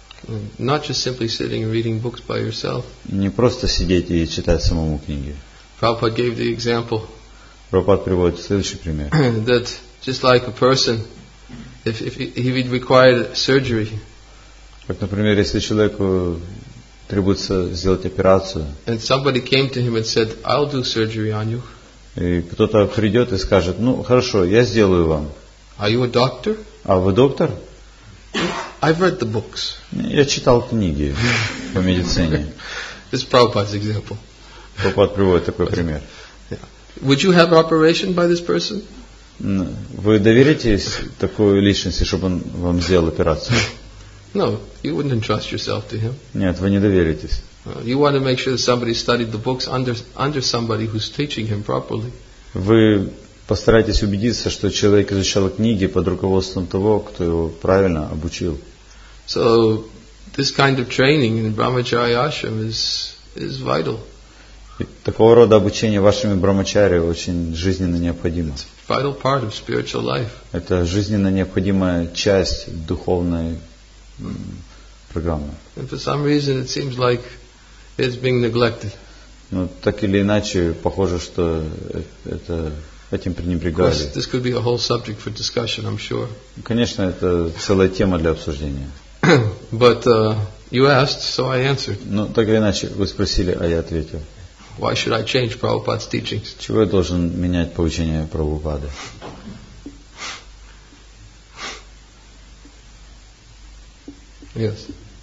Speaker 1: Not just simply sitting and reading books by yourself.
Speaker 2: Не просто сидеть и читать самому книги.
Speaker 1: Prabhupada gave the example
Speaker 2: Прабхупад приводит следующий пример.
Speaker 1: that just like a person, if, if he, if he required surgery,
Speaker 2: Как, например, если человеку требуется сделать операцию,
Speaker 1: and somebody came to him and said, I'll do surgery on you.
Speaker 2: и кто-то придет и скажет, ну, хорошо, я сделаю вам.
Speaker 1: Are you a doctor?
Speaker 2: А вы доктор?
Speaker 1: I've read the books.
Speaker 2: Я читал книги по медицине.
Speaker 1: This is Prabhupada's example.
Speaker 2: Прабхупад приводит такой пример.
Speaker 1: Would you have operation by this person?
Speaker 2: Вы доверитесь такой личности, чтобы он вам сделал операцию?
Speaker 1: No, you wouldn't entrust yourself to him.
Speaker 2: Нет, вы не доверитесь.
Speaker 1: Uh, you want to make sure that somebody studied the books under under somebody who's teaching him properly.
Speaker 2: Вы постарайтесь убедиться, что человек изучал книги под руководством того, кто его правильно обучил.
Speaker 1: So this kind of training in Brahmacharya ashram is is vital.
Speaker 2: И такого рода обучение вашими брамачари очень жизненно необходимо.
Speaker 1: Vital part of spiritual life.
Speaker 2: Это жизненно необходимая часть духовной м, программы.
Speaker 1: And for some reason it seems like it's being neglected.
Speaker 2: Но так или иначе, похоже, что э- это, этим
Speaker 1: Of course,
Speaker 2: пренебрегали.
Speaker 1: this could be a whole subject for discussion, I'm sure.
Speaker 2: Конечно, это целая тема для обсуждения.
Speaker 1: But uh, you asked, so I answered.
Speaker 2: Но так или иначе, вы спросили, а я ответил.
Speaker 1: Why should I change Prabhupada's teachings?
Speaker 2: Чего я должен менять поучение Прабхупады?
Speaker 1: Yes.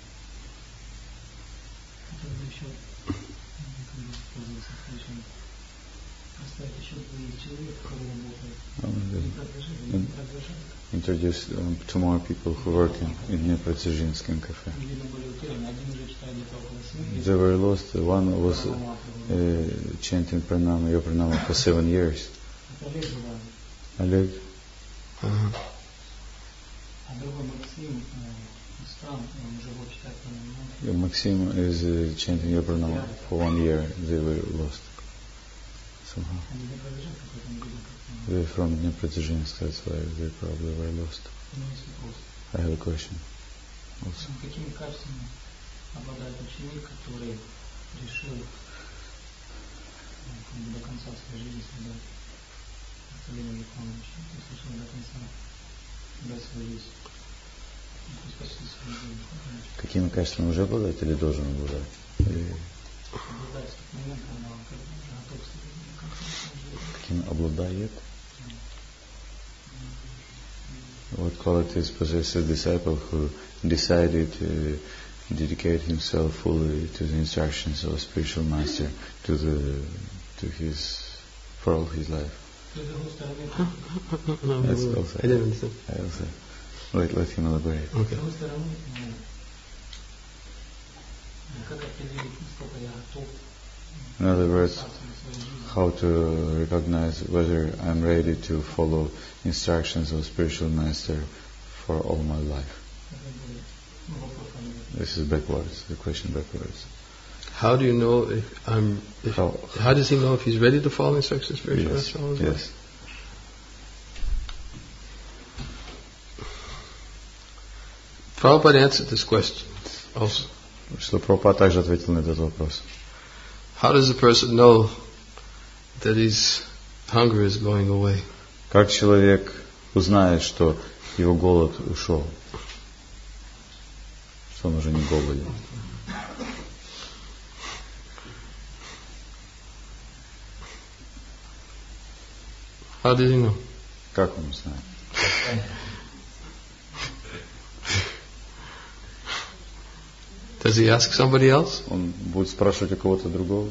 Speaker 2: Introduce um, two more people who work in, in Dnepro-Dzержинskом cafe. They were lost. One was uh, chanting pranama, your pranama for seven years. Oleg.
Speaker 1: Uh-huh.
Speaker 2: Yeah, Maxim is uh, chanting your pranama for one year. They were lost somehow. They're from Dnepro-Dzержinsk, that's why they probably were lost. I have a question also.
Speaker 4: Какими качествами обладает ученик, который решил ну, до конца своей жизни следовать наставлению Верховного Учителя, то есть решил до конца дать свою жизнь, то есть почти свою жизнь.
Speaker 2: Какими качествами уже обладать или должен обладать? Или
Speaker 4: Обладать в тот момент, когда он как бы готов следовать до конца своей жизни.
Speaker 2: какими обладает? What qualities possesses a disciple who decided to dedicate himself fully to the instructions of a spiritual master, to the to his for all his life?
Speaker 4: С другой стороны,
Speaker 1: No,
Speaker 2: That's
Speaker 1: no, no.
Speaker 2: also-
Speaker 1: I didn't understand.
Speaker 2: I also let let him elaborate.
Speaker 4: с
Speaker 1: Okay.
Speaker 4: другой стороны, ну, как определить, насколько я готов
Speaker 2: In other words,
Speaker 4: остаться на своей жизни.
Speaker 2: how to recognize whether I'm ready to follow instructions of a spiritual master for all my life.
Speaker 4: Это будет, ну, вопрос о
Speaker 2: This is backwards. The question backwards.
Speaker 1: How do you know if I'm? If,
Speaker 2: How?
Speaker 1: how does he know if he's ready to follow instructions for spiritual
Speaker 2: Yes.
Speaker 1: master all his life?
Speaker 2: Yes.
Speaker 1: Prabhupada answered this question also.
Speaker 2: Шрила Прабхупада также ответил на этот вопрос.
Speaker 1: How does a person know that his hunger is going away?
Speaker 2: Как человек узнает, что его голод ушел, что он уже не голоден?
Speaker 1: How did he know?
Speaker 2: Как он узнает?
Speaker 1: Does he ask somebody else?
Speaker 2: Он будет спрашивать у кого-то другого?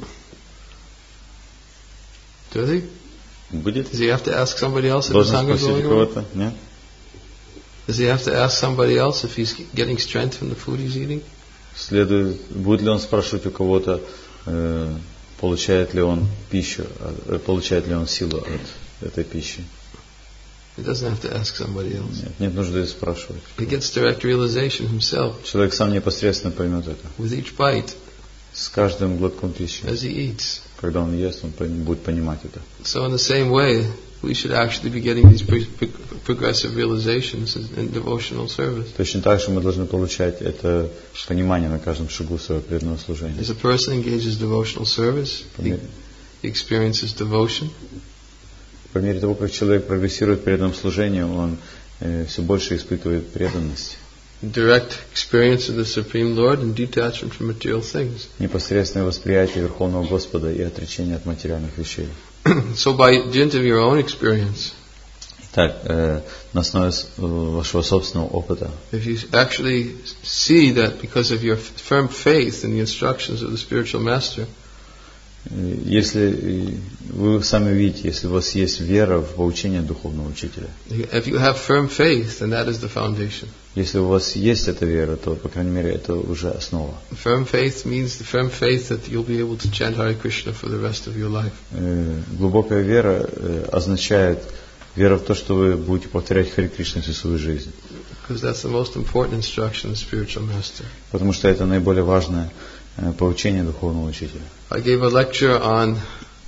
Speaker 1: Does he?
Speaker 2: Будет?
Speaker 1: Does he have to ask somebody else if his
Speaker 2: Должен
Speaker 1: hunger is
Speaker 2: спросить
Speaker 1: going
Speaker 2: у
Speaker 1: away?
Speaker 2: кого-то? Нет?
Speaker 1: Does he have to ask somebody else if he's getting strength from the food he's eating?
Speaker 2: Следует, будет ли он спрашивать у кого-то, э, получает ли он пищу, э, получает ли он силу от этой пищи?
Speaker 1: He doesn't have to ask somebody else.
Speaker 2: Нет, нет нужды спрашивать.
Speaker 1: He gets direct realization himself
Speaker 2: Человек сам непосредственно поймет это.
Speaker 1: with each bite
Speaker 2: С каждым глотком пищи,
Speaker 1: as he eats.
Speaker 2: когда он ест, он пойм- будет понимать это.
Speaker 1: So in the same way, we should actually be getting these pro- pro- progressive realizations in, in devotional service.
Speaker 2: Точно так же мы должны получать это понимание на каждом шагу своего преданного служения.
Speaker 1: As a person engages devotional service,
Speaker 2: По
Speaker 1: he,
Speaker 2: мере,
Speaker 1: he experiences devotion.
Speaker 2: по мере того, как человек прогрессирует в преданном служении, он э, все больше испытывает преданность.
Speaker 1: Direct experience of the Supreme Lord and detachment from material things.
Speaker 2: Непосредственное восприятие Верховного Господа и отречение от материальных вещей.
Speaker 1: So by dint of your own experience,
Speaker 2: Так, э, на основе с- э, вашего собственного опыта,
Speaker 1: if you actually see that because of your f- firm faith in the instructions of the spiritual master,
Speaker 2: э, если э, вы сами видите, если у вас есть вера в поучение духовного учителя,
Speaker 1: if you have firm faith, then that is the foundation.
Speaker 2: если у вас есть эта вера, то, по крайней мере, это уже основа.
Speaker 1: Firm faith means the firm faith that you'll be able to chant Hare Krishna for the rest of your life.
Speaker 2: Э, глубокая вера э, означает вера в то, что вы будете повторять Харе Кришна всю свою жизнь.
Speaker 1: Because that's the most important instruction of the spiritual master.
Speaker 2: Потому что это наиболее важное э, поучение духовного учителя.
Speaker 1: I gave a lecture on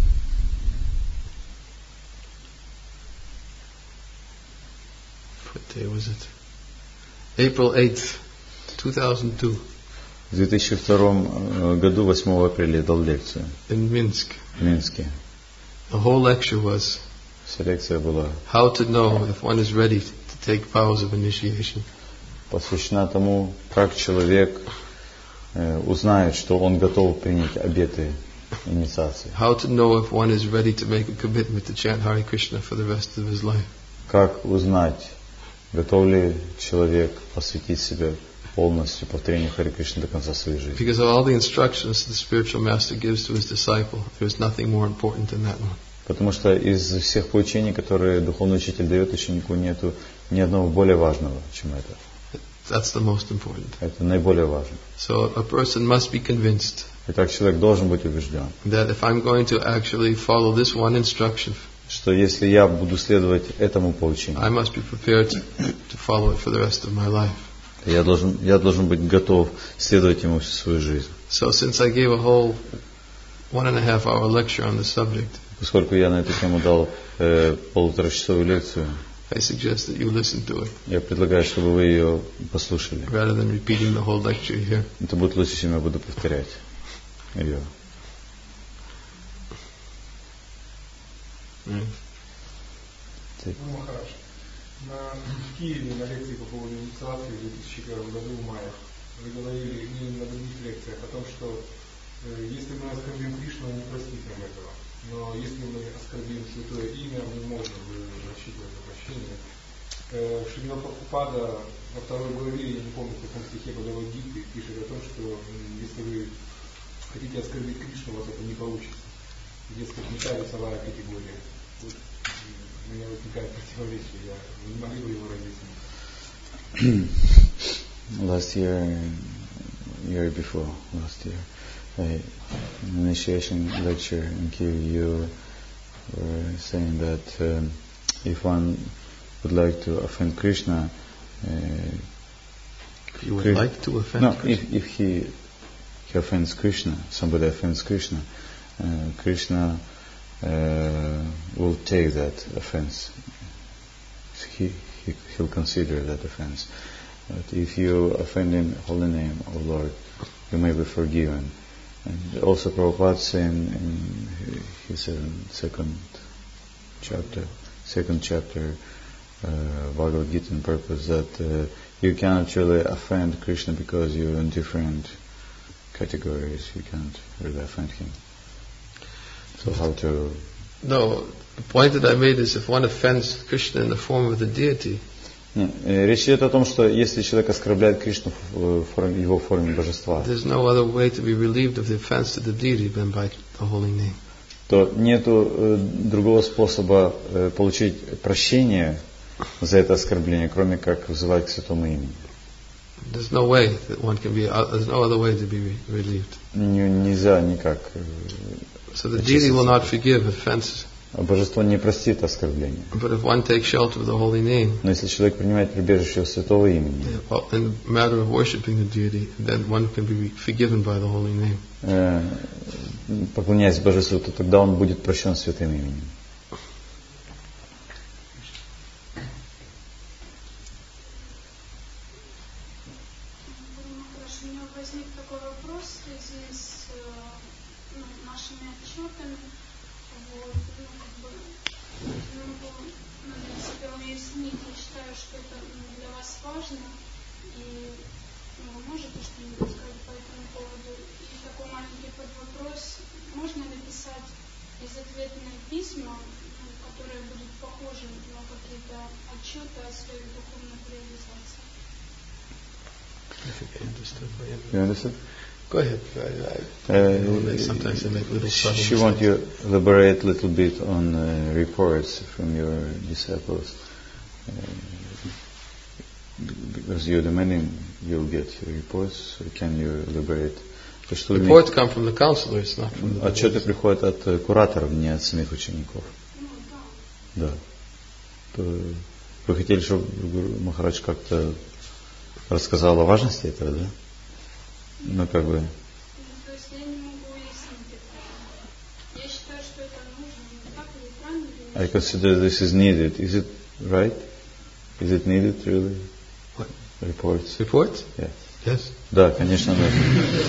Speaker 1: what day was it? April eighth, two thousand two,
Speaker 2: В две тысячи втором э, году, восьмого апреля, я дал лекцию
Speaker 1: in Minsk.
Speaker 2: в Минске.
Speaker 1: The whole lecture was
Speaker 2: Вся лекция была
Speaker 1: how to know if one is ready to take vows of initiation.
Speaker 2: посвящена тому, как человек э, узнает, что он готов принять обеты инициации.
Speaker 1: How to know if one is ready to make a commitment to chant Hare Krishna for the rest of his life.
Speaker 2: Как узнать, готов ли человек посвятить себя полностью повторению Харе Кришны до конца своей жизни.
Speaker 1: Because of all the instructions the spiritual master gives to his disciple, there's nothing more important than that one.
Speaker 2: Потому что из всех поучений, которые духовный учитель дает ученику, нету ни одного более важного, чем это.
Speaker 1: That's the most important.
Speaker 2: Это наиболее важно.
Speaker 1: So a person must be convinced
Speaker 2: Итак, человек должен быть убежден,
Speaker 1: that if I'm going to actually follow this one instruction,
Speaker 2: что если я буду следовать этому поучению,
Speaker 1: I must be prepared to, to follow it for the rest of my life.
Speaker 2: я должен, я должен быть готов следовать ему всю свою жизнь.
Speaker 1: So since I gave a whole one and a half hour lecture on the subject,
Speaker 2: Поскольку я на эту тему дал э, полуторачасовую лекцию,
Speaker 1: I suggest that you listen to it
Speaker 2: я предлагаю, чтобы вы ее послушали.
Speaker 1: rather than repeating the whole lecture here.
Speaker 2: Это будет лучше, чем я буду повторять ее.
Speaker 1: Right?
Speaker 4: Ну, Махарадж, на, в Киеве на лекции по поводу инициации в две тысячи первом году в мае вы говорили и на других лекциях о том, что э, если мы оскорбим Кришну, он не простит нам этого. Но если мы оскорбим святое имя, мы можем рассчитывать на прощение. Э, Шрила Прабхупада во второй главе, я не помню, в каком стихе Бхагавад-гиты, пишет о том, что м, если вы хотите оскорбить Кришну, у вас это не получится. Дескать, не та весовая категория. Вот, у меня возникает противоречие, я не могли бы его разъяснить.
Speaker 2: Last year, year before, last year, uh, initiation lecture in Kyiv, you were saying that um, if one would like to offend Krishna, uh,
Speaker 1: You would
Speaker 2: Kri-
Speaker 1: like to offend
Speaker 2: no,
Speaker 1: Krishna?
Speaker 2: if, if he, he offends Krishna, somebody offends Krishna, uh, Krishna uh, will take that offense. He, he he'll consider that offense. But if you offend in holy name, O Lord, you may be forgiven. And also Prabhupada saying in he said in second chapter, second chapter uh, Bhagavad Gita in purpose that uh, you cannot really offend Krishna because you're in different categories. You can't really offend him. So how to?
Speaker 1: No, the point that I made is if one offends Krishna in the form of the deity.
Speaker 2: Не, речь идет о том, что если человек оскорбляет Кришну в форме, его форме божества,
Speaker 1: there's no other way to be relieved of the offense to the deity than by the holy name.
Speaker 2: То нету э, другого способа э, получить прощение за это оскорбление, кроме как взывать к святому имени.
Speaker 1: There's no way that one can be. Uh, there's no other way to be relieved.
Speaker 2: Не, нельзя никак. Э,
Speaker 1: so the deity will not forgive offenses.
Speaker 2: Божество не простит оскорбления.
Speaker 1: But if one takes shelter of the holy name,
Speaker 2: но если человек принимает прибежище святого имени,
Speaker 1: yeah, in the matter of worshiping the deity, then one can be forgiven by the holy name.
Speaker 2: Э, поклоняясь божеству, то тогда он будет прощен святым именем. You understand?
Speaker 1: Go ahead. I, I, uh, sometimes I make little subtle
Speaker 2: She wants you to elaborate a little bit on uh, reports from your disciples. Uh, because you're demanding you'll get your reports, so can you elaborate?
Speaker 1: Reports come from the counselors, not from the
Speaker 2: Отчеты приходят от кураторов, не от самих учеников. Да. Вы хотели, чтобы Махарадж как-то рассказал о важности этого, да? Ну, как бы...
Speaker 6: То есть я не могу уяснить это. Я считаю, что это нужно. Так или правильно?
Speaker 2: I consider this is needed. Is it right? Is it needed, really?
Speaker 1: What?
Speaker 2: Reports.
Speaker 1: Reports?
Speaker 2: Yes.
Speaker 1: Yes.
Speaker 2: Да, конечно, нужно.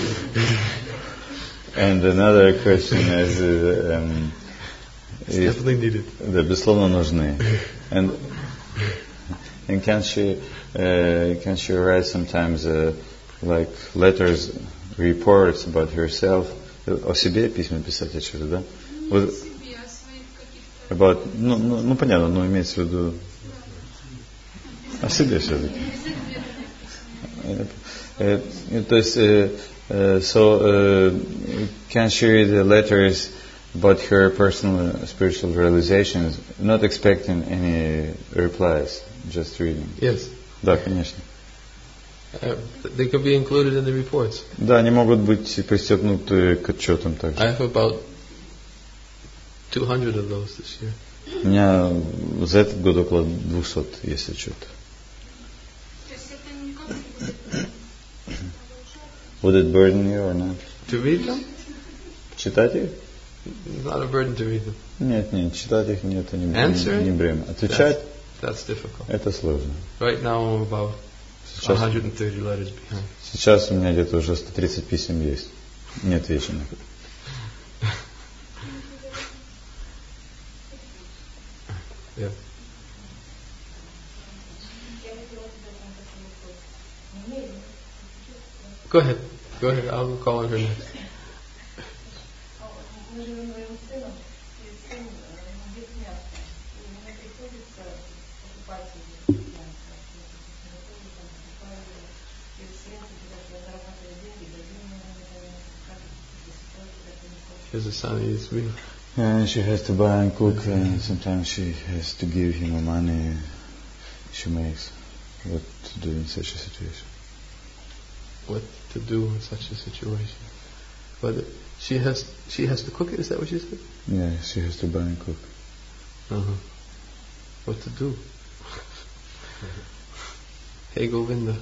Speaker 2: And another question is... Uh, um,
Speaker 1: It's definitely needed.
Speaker 2: Да, безусловно, нужны. And, and can she, uh, can she write sometimes... Uh, like letters, reports about herself, о себе письма писать, я что-то, да? Вот, about, ну, ну, ну, понятно, но имеется в виду о себе все-таки. То есть, so, uh, can she read the letters about her personal spiritual realizations, not expecting any replies, just reading?
Speaker 1: Yes.
Speaker 2: Да, конечно.
Speaker 1: Uh, they could be included in the reports.
Speaker 2: Да, они могут быть пристегнуты к отчетам также.
Speaker 1: I have about two hundred of those this year.
Speaker 2: У меня за этот год около двухсот есть отчет. Would it burden you or not?
Speaker 1: To read them?
Speaker 2: Читать их?
Speaker 1: It's not a burden to read them.
Speaker 2: Нет, нет, читать их нет, это не,
Speaker 1: Answer?
Speaker 2: не бремя. Отвечать?
Speaker 1: That's, that's difficult.
Speaker 2: Это сложно.
Speaker 1: Right now I'm about
Speaker 2: Сейчас,
Speaker 1: one hundred thirty letters behind.
Speaker 2: Сейчас у меня где-то уже сто тридцать писем есть, не отвеченных.
Speaker 1: Yeah. Go ahead. Go ahead. I'll call on her next. Here's a son, he's real.
Speaker 2: And she has to buy and cook, and sometimes she has to give him money she makes. What to do in such a situation?
Speaker 1: What to do in such a situation? But she has she has to cook it. Is that what she said?
Speaker 2: Yeah, she has to buy and cook.
Speaker 1: Uh-huh. What to do? Hey Govinda.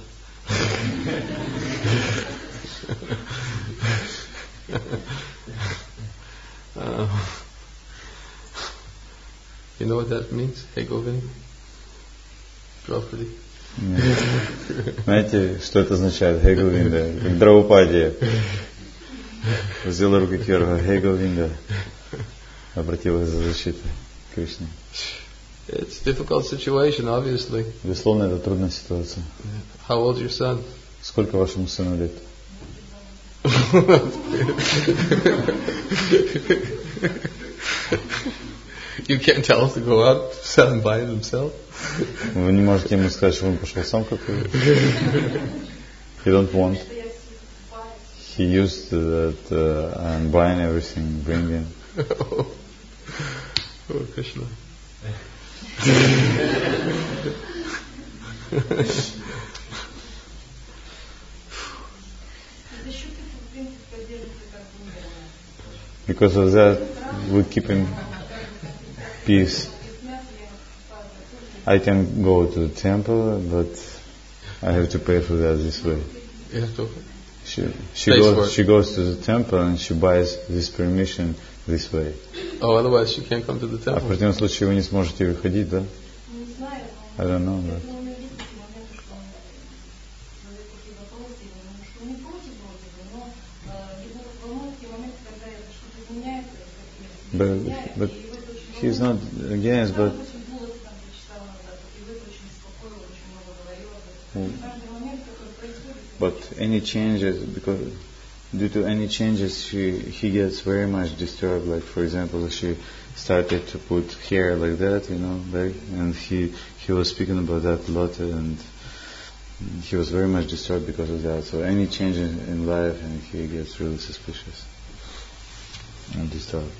Speaker 1: uh, you know what that means? Hey Govinda? Draupadi.
Speaker 2: Знаете, что это означает? Хейгл-винда. Как Драупадия. Взяла руки кверху. Хейгл-винда. Обратилась за защитой Кришне.
Speaker 1: It's a difficult situation, obviously.
Speaker 2: Безусловно, это трудная ситуация.
Speaker 1: How old is your son?
Speaker 2: Сколько вашему сыну лет?
Speaker 1: You can't tell him to go out and buy it himself.
Speaker 2: Вы не можете ему сказать, что он пошел сам какой-то. He don't want. He used that uh, I'm buying everything, bringing.
Speaker 1: Oh, oh Krishna.
Speaker 2: Because of that, we keep him peace. I can go to the temple, but I have to pay for that this way.
Speaker 1: You have to
Speaker 2: She she
Speaker 1: Pays for
Speaker 2: goes
Speaker 1: it.
Speaker 2: she goes to the temple and she buys this permission this way.
Speaker 1: Oh, otherwise she can't come to the
Speaker 2: А в
Speaker 1: temple.
Speaker 2: противном случае вы не сможете выходить, да? I don't know, but but, but he's not against, but but any changes, because due to any changes she he gets very much disturbed. Like for example, she started to put hair like that, you know, like, and he he was speaking about that a lot, and he was very much disturbed because of that. So any change in, in life, and he gets really suspicious and disturbed.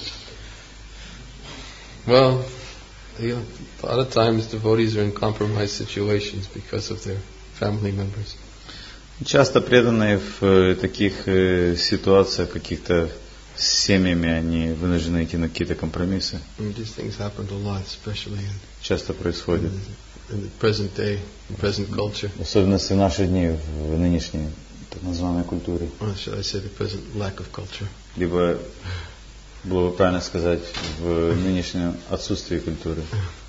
Speaker 1: Well, you know, a lot of times devotees are in compromised situations because of their family members.
Speaker 2: Часто преданные в э, таких э, ситуациях каких-то с семьями, они вынуждены идти на какие-то компромиссы.
Speaker 1: And these things happen a lot, especially in,
Speaker 2: Часто происходит.
Speaker 1: in the present day, in present culture.
Speaker 2: В особенности в наши дни, в нынешней так называемой культуре.
Speaker 1: Or should I say the present lack of culture.
Speaker 2: Либо, было бы правильно сказать, в нынешнем отсутствии культуры.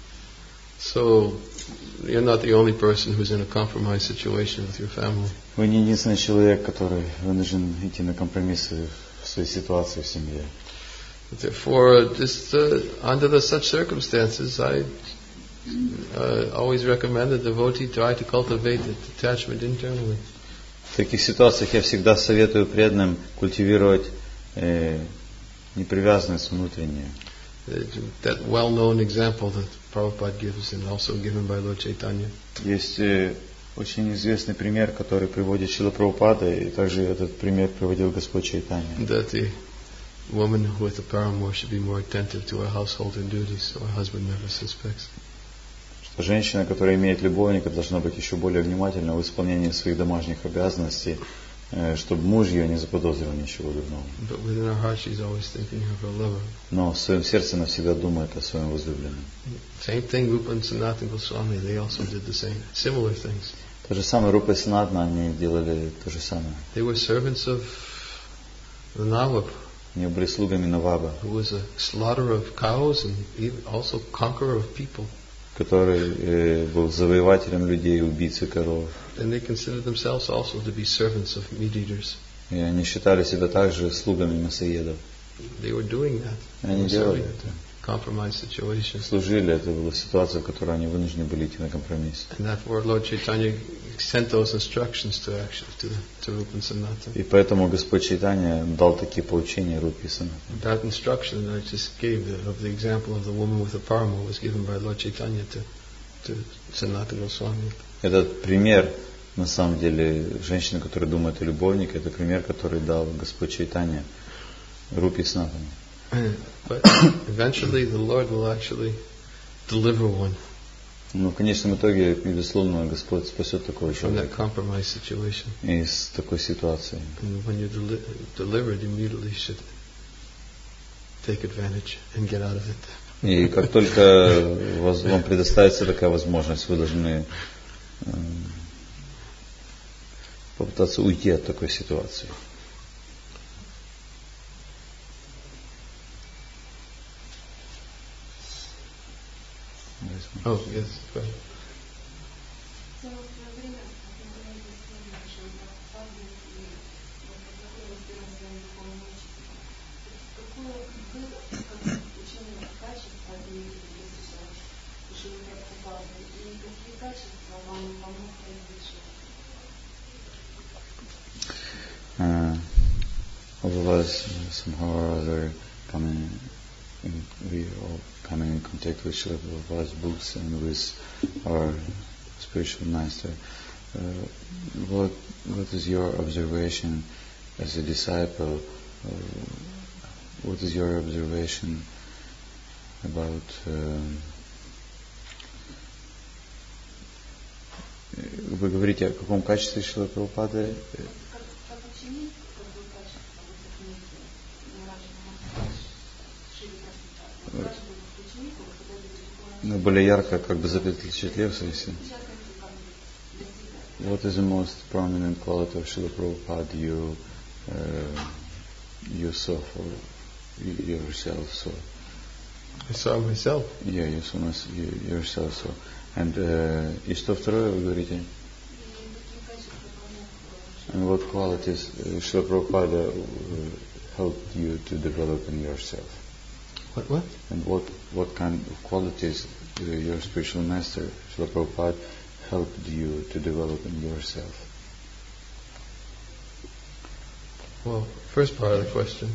Speaker 1: So, you're not the only person who's in a compromised situation with your family.
Speaker 2: Вы не единственный человек, который вынужден идти на компромиссы в своей ситуации в семье.
Speaker 1: Therefore, just uh, under the such circumstances, I uh, always recommend the devotee try to cultivate the detachment internally.
Speaker 2: В таких ситуациях я всегда советую преданным культивировать э, непривязанность внутреннюю.
Speaker 1: That well-known example that Prabhupada gives and also given by Lord Chaitanya.
Speaker 2: Есть э, очень известный пример, который приводит Шрила Прабхупада, и также этот пример приводил Господь Чайтанья.
Speaker 1: That the woman with a paramour should be more attentive to her household and duties so her husband never suspects.
Speaker 2: Что женщина, которая имеет любовника, должна быть еще более внимательна в исполнении своих домашних обязанностей, э, чтобы муж ее не заподозрил ничего дурного.
Speaker 1: But within her heart she's always thinking of her lover.
Speaker 2: Но в своем сердце она всегда думает о своем возлюбленном.
Speaker 1: Same thing, Rupa and Sanatana Goswami, they also did the same, similar things.
Speaker 2: То же самое Рупа и Санатана, они делали то же самое.
Speaker 1: They were servants of the Nawab,
Speaker 2: Они были слугами Наваба,
Speaker 1: who was a slaughterer of cows and even also conqueror of people.
Speaker 2: который э, был завоевателем людей, убийцей коров.
Speaker 1: And they considered themselves also to be servants of meat eaters.
Speaker 2: И они считали себя также слугами мясоедов.
Speaker 1: They were doing that.
Speaker 2: И они
Speaker 1: They were
Speaker 2: делали
Speaker 1: serving
Speaker 2: это.
Speaker 1: compromised situations.
Speaker 2: Служили, это была ситуация, в которой они вынуждены были идти на компромисс.
Speaker 1: And therefore Lord Chaitanya sent those instructions to actually to, to Rupa and Sanatana.
Speaker 2: И поэтому Господь Чайтанья дал такие поучения Рупе и Санатане.
Speaker 1: That instruction that I just gave the, of the example of the woman with the paramour was given by Lord Chaitanya to, to Sanatana Goswami.
Speaker 2: Этот пример, на самом деле, женщина, которая думает о любовнике, это пример, который дал Господь Чайтанья Рупе и Санатане.
Speaker 1: But eventually the Lord will actually deliver one
Speaker 2: Но в конечном итоге, безусловно, Господь спасет такого
Speaker 1: from that
Speaker 2: человека
Speaker 1: compromised situation.
Speaker 2: из такой ситуации.
Speaker 1: And when you're deli- delivered, immediately you should take advantage and get out of it.
Speaker 2: И как только вас- вам предоставится такая возможность, вы должны э, попытаться уйти от такой ситуации.
Speaker 1: Oh, yes. Right.
Speaker 2: all of us somehow or other coming in, we all coming in contact with Srila Prabhupada's books and with our spiritual master. Uh, what what is your observation as a disciple? Uh, what is your observation about um, вы говорите о каком качестве Шрилы Прабхупады? Ну, более ярко, как бы запечатлевся. What is the most prominent quality of Srila Prabhupada you uh, you saw for yourself saw?
Speaker 1: I saw myself.
Speaker 2: Yeah, you saw yourself saw. And uh, и что второе вы говорите? And what qualities uh, Srila Prabhupada uh, helped you to develop in yourself?
Speaker 1: What what?
Speaker 2: And what what kind of qualities uh, your spiritual master Srila Prabhupada helped you to develop in yourself?
Speaker 1: Well, first part of the question,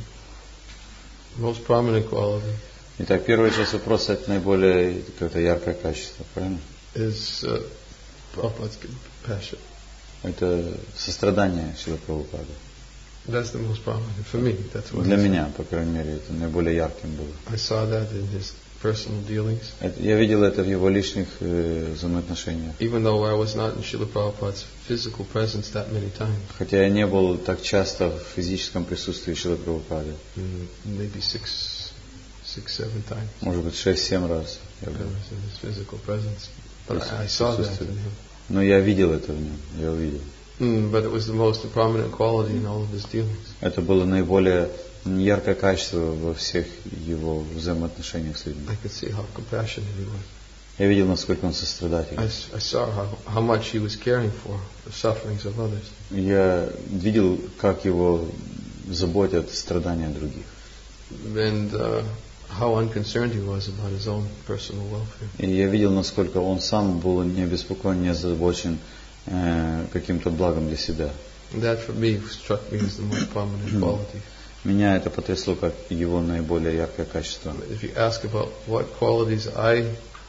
Speaker 1: most prominent quality.
Speaker 2: Итак, первая часть вопроса — это наиболее какое-то яркое качество, правильно?
Speaker 1: Is uh, Prabhupada's compassion.
Speaker 2: Это сострадание Шрилы Прабхупады.
Speaker 1: That's the most prominent for me. That's what
Speaker 2: Для меня, по крайней мере, это наиболее ярким было.
Speaker 1: I saw that in his personal dealings.
Speaker 2: Это, я видел это в его личных э, взаимоотношениях.
Speaker 1: Even though I was not in Srila Prabhupada's physical presence that many times.
Speaker 2: Хотя я не был так часто в физическом присутствии Шрилы Прабхупады.
Speaker 1: Mm, maybe six, six, seven times.
Speaker 2: Может быть, шесть-семь раз я был.
Speaker 1: I was in his physical presence. But I, I saw that in him.
Speaker 2: Но я видел это в нем, я увидел.
Speaker 1: Mm, but it was the most prominent quality in all of his dealings.
Speaker 2: Это было наиболее яркое качество во всех его взаимоотношениях с людьми.
Speaker 1: I could see how compassionate he was.
Speaker 2: Я видел, насколько он сострадателен.
Speaker 1: I, I saw how, how much he was caring for the sufferings of others.
Speaker 2: Я видел, как его заботят страдания других.
Speaker 1: And uh, how unconcerned he was about his own personal welfare.
Speaker 2: И я видел, насколько он сам был не обеспокоен, не озабочен э, каким-то благом для себя.
Speaker 1: And that for me struck me as the most prominent quality.
Speaker 2: Меня это потрясло как его наиболее яркое качество.
Speaker 1: If you ask about what qualities I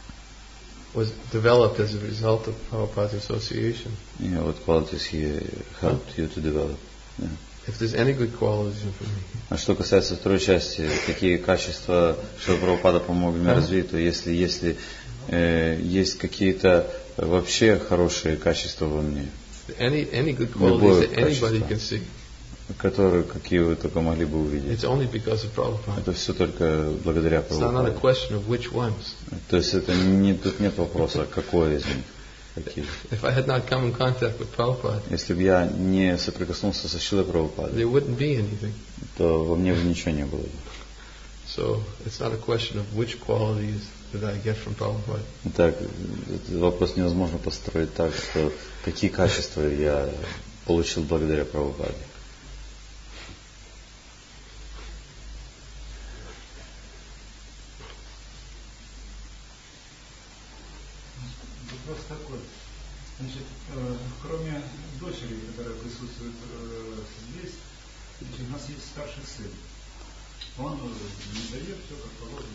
Speaker 1: was developed as a result of Prabhupada's association,
Speaker 2: Yeah, what qualities he helped you to develop. Yeah.
Speaker 1: if there's any good qualities for me,
Speaker 2: А что касается второй части, какие качества Шрила Прабхупада помог мне развить, то если, если э, есть какие-то вообще хорошие качества во мне,
Speaker 1: any any good
Speaker 2: Любое
Speaker 1: qualities that anybody
Speaker 2: качество.
Speaker 1: can see,
Speaker 2: которые, какие вы только могли бы увидеть,
Speaker 1: it's only because of Prabhupada.
Speaker 2: это все только благодаря
Speaker 1: It's not a
Speaker 2: Прабхупаде.
Speaker 1: question of which ones.
Speaker 2: То есть это не, тут нет вопроса, какой из них, какие.
Speaker 1: If I had not come in contact with Prabhupada,
Speaker 2: Если бы я не соприкоснулся со Шрилой Прабхупадой,
Speaker 1: there wouldn't be anything.
Speaker 2: то во мне бы ничего не было.
Speaker 1: So it's not a question of which qualities did I get from Prabhupada.
Speaker 2: Итак, этот вопрос невозможно построить так, что какие качества я получил благодаря Прабхупаде.
Speaker 4: Вопрос такой. Значит, э, кроме дочери, которая присутствует э, здесь, значит, у нас есть старший сын. Он э, не дает все как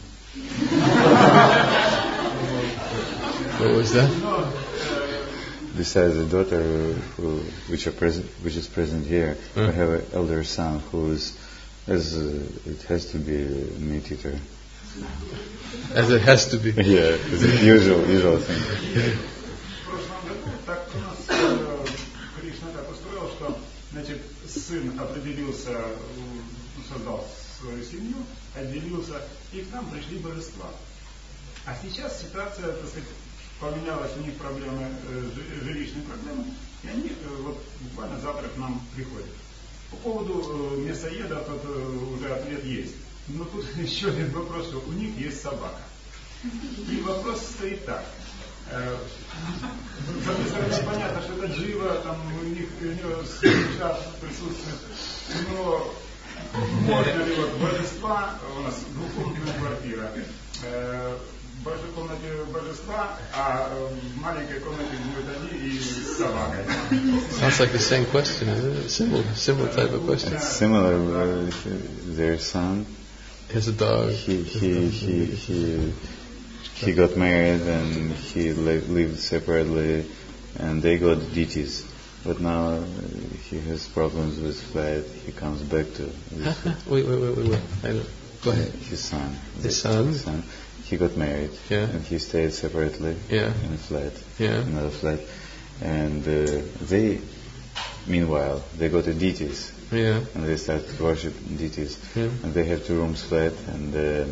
Speaker 4: положено.
Speaker 1: What was that?
Speaker 4: Но, э,
Speaker 2: Besides the daughter who, which, are present, which is present here,
Speaker 1: Mm.
Speaker 2: we have an elder son who is, as uh, it has to be a meat eater.
Speaker 1: As it has to be.
Speaker 2: Yeah, it's a usual, usual thing.
Speaker 4: в прошлом году так у нас э, Кришна так устроил, что, значит, сын определился, э, создал свою семью, отделился, и к нам пришли божества. А сейчас ситуация, так сказать, поменялась, у них проблемы, э, жилищные проблемы, и они э, вот буквально завтра к нам приходят. По поводу э, мясоеда тут э, уже ответ есть. Но тут еще один вопрос, что у них есть собака. И вопрос стоит так. Э, с одной стороны, понятно, что это джива, там у них у него душа присутствует, но можно ли вот божества, у нас двухкомнатная квартира, э,
Speaker 7: в большой комнате божества, а в маленькой комнате будет один и с собакой.
Speaker 1: Sounds like the same question, isn't it? Similar, similar type of question.
Speaker 2: It's similar. Uh, their son
Speaker 1: has a dog.
Speaker 2: He he he he he got married and he li- lived separately, and they got deities. But now uh, he has problems with flight. He comes back to.
Speaker 1: wait, wait, wait, wait, wait. I know. Go ahead.
Speaker 2: His son.
Speaker 1: His son.
Speaker 2: His son. He got married.
Speaker 1: Yeah.
Speaker 2: And he stayed separately.
Speaker 1: Yeah.
Speaker 2: In a flat.
Speaker 1: Yeah.
Speaker 2: Another flat. And uh, they, meanwhile, they got the deities.
Speaker 1: Yeah.
Speaker 2: And they start to worship deities.
Speaker 1: Yeah.
Speaker 2: And they have two rooms flat. And uh,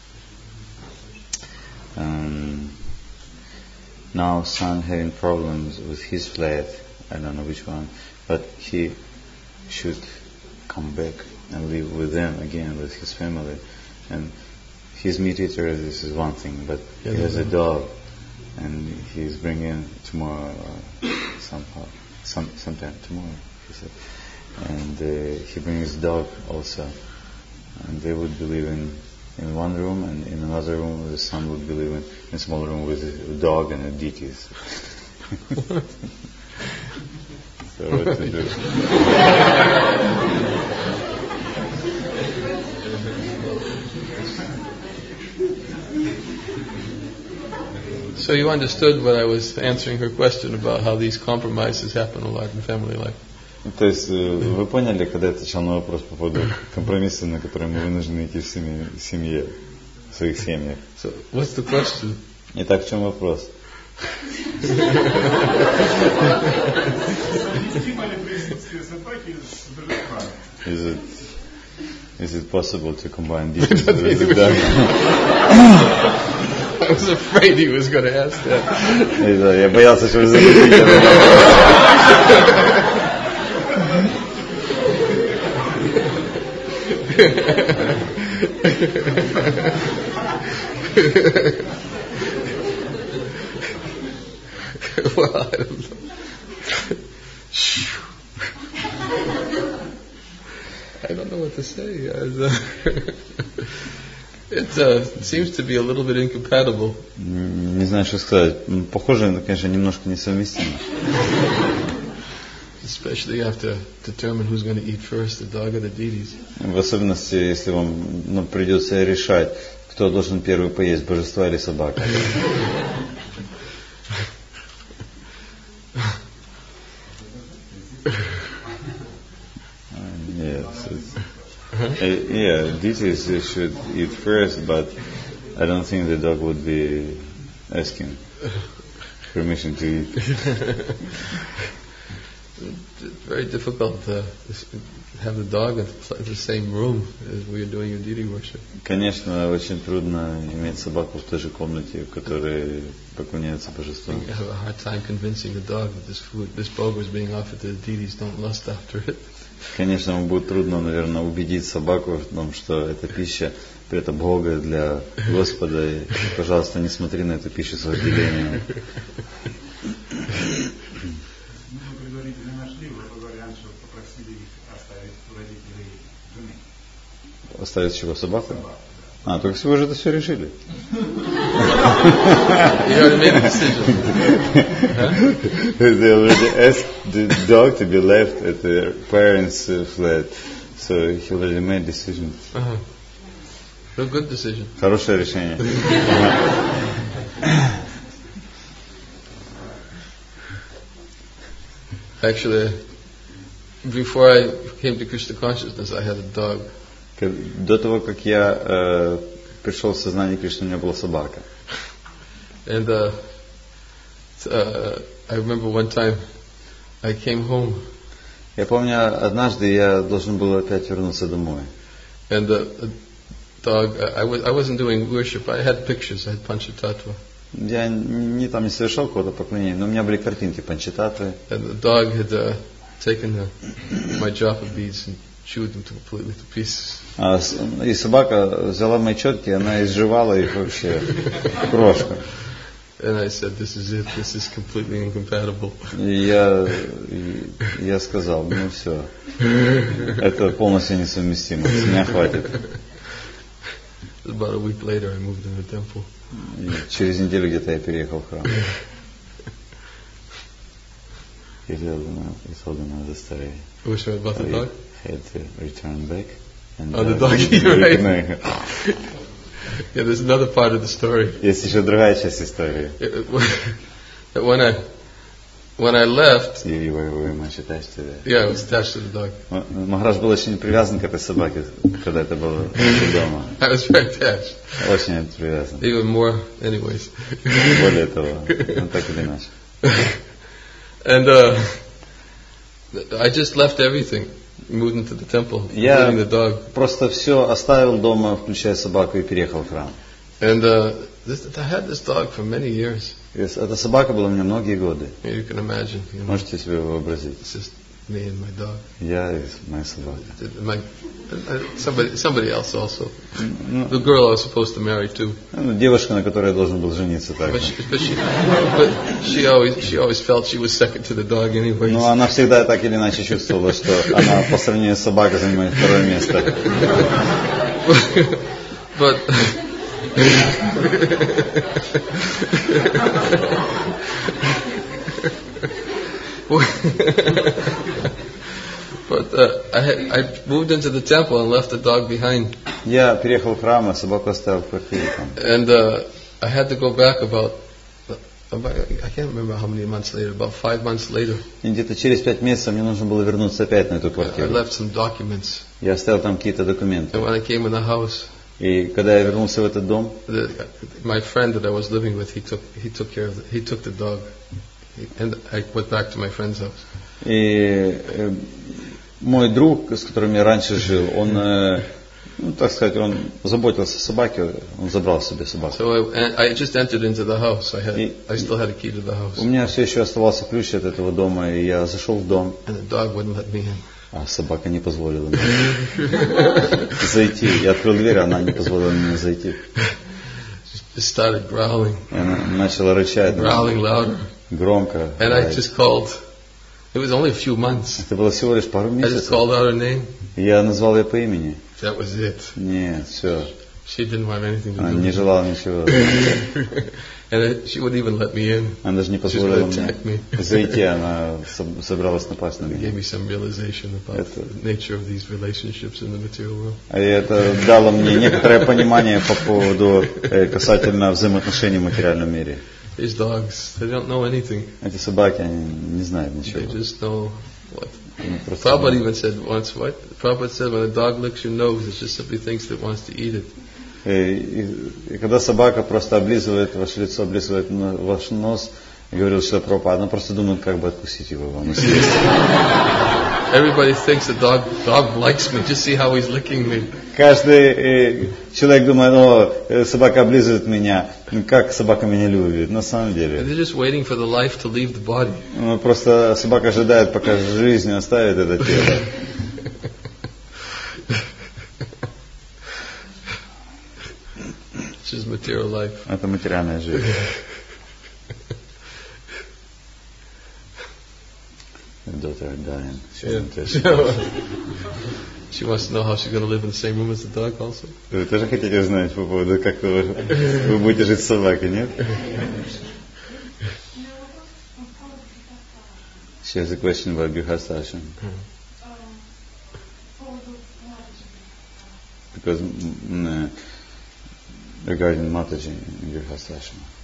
Speaker 2: um, now son having problems with his flat. I don't know which one, but he should come back and live with them again, with his family. And his meat eater, this is one thing, but yeah, he has a dog, and he's bringing tomorrow, uh, somehow, some sometime tomorrow, he said. And uh, he brings dog also, and they would be living in one room, and in another room the son would be living in a small room with a dog and a deities. So what to do?
Speaker 1: So you understood what I was answering her question about how these compromises happen a lot in family life.
Speaker 2: То есть вы поняли, когда я отвечал на вопрос по поводу компромисса, на которые мы вынуждены идти в семье, в семье, в своих семьях.
Speaker 1: So what's the question?
Speaker 2: Итак, в чем вопрос? Is it is it possible to combine deities with the dog?
Speaker 1: I was afraid he was going to ask that.
Speaker 2: Я боялся, что вы зададите.
Speaker 1: Well, I don't know. I don't know what to say. It uh, seems to be a little bit incompatible.
Speaker 2: Не знаю, что сказать. Похоже, но, конечно, немножко несовместимо.
Speaker 1: Especially you have to determine who's going to eat first, the dog or the deities.
Speaker 2: В особенности, если вам ну, придется решать, кто должен первый поесть, божество или собака. Yes. Uh, yeah, deities should eat first, but I don't think the dog would be asking permission to eat.
Speaker 1: It's very difficult to have the dog in the same room as we are doing your deity worship.
Speaker 2: Конечно, очень трудно иметь собаку в той же комнате, в которой поклоняются божеству.
Speaker 1: You have a hard time convincing the dog that this food, this boga is being offered to the deities, don't lust after it.
Speaker 2: Конечно, вам будет трудно, наверное, убедить собаку в том, что эта пища, это Бога для Господа. И, пожалуйста, не смотри на эту пищу с вожделением. Оставить чего, собаку? А, только вы же это все решили.
Speaker 1: You already made a decision.
Speaker 2: They already asked the dog to be left at their parents' uh, flat, so he already made a decision.
Speaker 1: Uh-huh. A good decision.
Speaker 2: Хорошее решение.
Speaker 1: Actually, before I came to Krishna consciousness, I had a dog.
Speaker 2: До того, как я э, пришел в сознание Кришны, у меня была собака.
Speaker 1: And uh, uh, I remember one time I came home.
Speaker 2: Я помню, однажды я должен был опять вернуться домой.
Speaker 1: And the, the dog, I, was, I wasn't doing worship. I had pictures. I had Panchatattva.
Speaker 2: Я не там не совершал какого-то поклонения, но у меня были картинки Панчататвы.
Speaker 1: And the dog had uh, taken the, my japa beads and chewed them completely to pieces.
Speaker 2: А, и собака взяла мои четки, она изживала их вообще в крошку.
Speaker 1: And I said, this is it, this is completely incompatible.
Speaker 2: И я, и я сказал, ну все, это полностью несовместимо, с меня хватит.
Speaker 1: About a week later, I moved in the temple.
Speaker 2: И через неделю где-то я переехал в храм. He told him, he told him the story.
Speaker 1: Which one, about the dog?
Speaker 2: He had to return back. And,
Speaker 1: Oh, the
Speaker 2: uh,
Speaker 1: doggy, right?
Speaker 2: right.
Speaker 1: Yeah, there's another part of the story.
Speaker 2: Есть еще другая часть истории.
Speaker 1: When I when I left,
Speaker 2: You were very much attached to that.
Speaker 1: yeah, I was attached to the dog.
Speaker 2: Махарадж был очень привязан к этой собаке, когда это было дома.
Speaker 1: I was very attached.
Speaker 2: Очень привязан.
Speaker 1: Even more, anyways.
Speaker 2: Более того, ну так или иначе.
Speaker 1: And uh, I just left everything, moved into the temple,
Speaker 2: Я
Speaker 1: including the dog.
Speaker 2: просто все оставил дома, включая собаку, и переехал в храм.
Speaker 1: And uh, this, I had this dog for many years.
Speaker 2: Эта собака была у меня многие годы.
Speaker 1: You can imagine. You know,
Speaker 2: Можете себе вообразить.
Speaker 1: it's just me and my dog.
Speaker 2: Я и моя собака.
Speaker 1: My, somebody, somebody else also. The girl I was supposed to marry too.
Speaker 2: Ну, девушка, на которой я должен был жениться
Speaker 1: But
Speaker 2: также.
Speaker 1: she, but she, but she always, she always felt she was second to the dog anyway.
Speaker 2: Но она всегда так или иначе чувствовала, что она по сравнению с собакой занимает второе место.
Speaker 1: But but uh, I, had, I moved into the temple and left the dog behind.
Speaker 2: Я переехал в храм, а собаку оставил в квартире там.
Speaker 1: And uh, I had to go back about, about, I can't remember how many months later, about five months later.
Speaker 2: И где-то через пять месяцев мне нужно было вернуться опять на эту
Speaker 1: I
Speaker 2: квартиру.
Speaker 1: left some documents.
Speaker 2: Я оставил там какие-то документы.
Speaker 1: And when I came in the house,
Speaker 2: И когда я вернулся в этот дом,
Speaker 1: the, my friend that I was living with, he took he took care of the, he took the dog, he, and I went back to my friend's house.
Speaker 2: и э, мой друг, с которым я раньше жил, он, э, ну, так сказать, он заботился о собаке, он забрал себе собаку.
Speaker 1: So I, I just entered into the house. I had
Speaker 2: И-
Speaker 1: I still had a key to the house,
Speaker 2: У меня все еще оставался ключ от этого дома, и я зашел в дом,
Speaker 1: and the dog wouldn't let me in.
Speaker 2: а собака не позволила мне зайти. Я открыл дверь, а она не позволила мне зайти.
Speaker 1: Just started growling,
Speaker 2: И она начала рычать
Speaker 1: growling louder,
Speaker 2: громко.
Speaker 1: and I just called. It was only a few months.
Speaker 2: Это было всего лишь пару
Speaker 1: I just
Speaker 2: месяцев.
Speaker 1: called out her name.
Speaker 2: И я назвал ее по имени.
Speaker 1: That was it.
Speaker 2: Нет, все.
Speaker 1: She didn't want anything to
Speaker 2: Она
Speaker 1: do
Speaker 2: не
Speaker 1: with
Speaker 2: желала ничего.
Speaker 1: it. And it, she wouldn't even let me in.
Speaker 2: Она даже не
Speaker 1: She was
Speaker 2: позволила
Speaker 1: going to
Speaker 2: мне
Speaker 1: attack me.
Speaker 2: зайти. Она соб- собралась напасть на
Speaker 1: It
Speaker 2: меня.
Speaker 1: gave me some realization about
Speaker 2: Это-
Speaker 1: the nature of these relationships in the material world.
Speaker 2: И это дало мне некоторое понимание по поводу э, касательно взаимоотношений в материальном мире.
Speaker 1: These dogs, they don't know anything.
Speaker 2: Эти собаки, они не знают
Speaker 1: They
Speaker 2: ничего.
Speaker 1: just know what.
Speaker 2: Они просто-
Speaker 1: Prabhupada even said once, what? Prabhupada said when a dog licks your nose, it just simply thinks that it wants to eat it.
Speaker 2: И, и- и когда собака просто облизывает ваше лицо, облизывает но- ваш нос, и говорил, что пропа, она просто думает, как бы откусить его вам и съесть.
Speaker 1: Everybody thinks the dog dog likes me. Just see how he's licking me.
Speaker 2: Каждый э, человек думает, о, э, собака облизывает меня, ну, как собака меня любит. На самом
Speaker 1: And
Speaker 2: деле,
Speaker 1: they're just waiting for the life to leave the body.
Speaker 2: ну, просто собака ожидает, пока жизнь оставит это тело.
Speaker 1: It's just material life.
Speaker 2: Это материальная жизнь. Your daughter dying. She's
Speaker 1: Yeah.
Speaker 2: interested.
Speaker 1: She wants to know how she's going to live in the same room as the dog also.
Speaker 2: Вы тоже хотите знать по поводу, как вы, вы будете жить с собакой, нет? She has a question about Grihastha. Because mm, uh, regarding Mataji in Grihastha.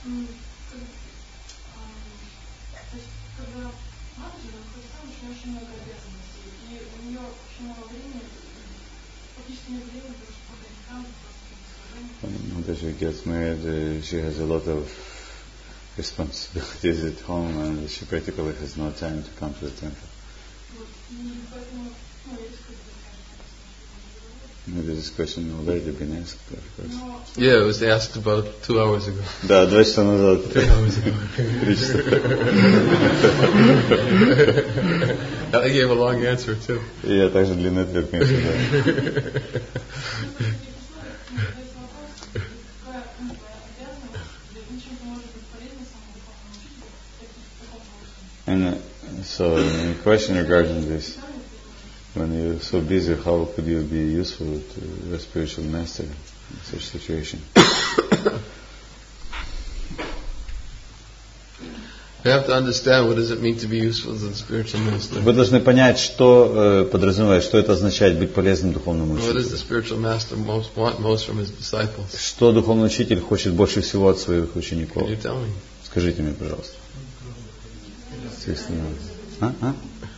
Speaker 2: When Mataji gets married, uh, she has a lot of responsibilities at home and she practically has no time to come to the temple. Maybe this question already been asked, of course.
Speaker 1: Yeah, it was asked about two hours ago.
Speaker 2: Да, два часа назад.
Speaker 1: Three hours ago.
Speaker 2: Три часа.
Speaker 1: I gave a long answer too.
Speaker 2: И я также длинный ответ, конечно, да. And uh, so, the question regarding this, When you're so busy, how could you be useful to a spiritual master in such a situation?
Speaker 1: You have to understand what does it mean to be useful as a spiritual master.
Speaker 2: Вы должны понять, что э, подразумевает, что это означает быть полезным духовному
Speaker 1: What does
Speaker 2: учителю.
Speaker 1: the spiritual master most want most from his disciples?
Speaker 2: Что духовный учитель хочет больше всего от своих учеников?
Speaker 1: Can you tell me?
Speaker 2: Скажите мне, пожалуйста. А? А?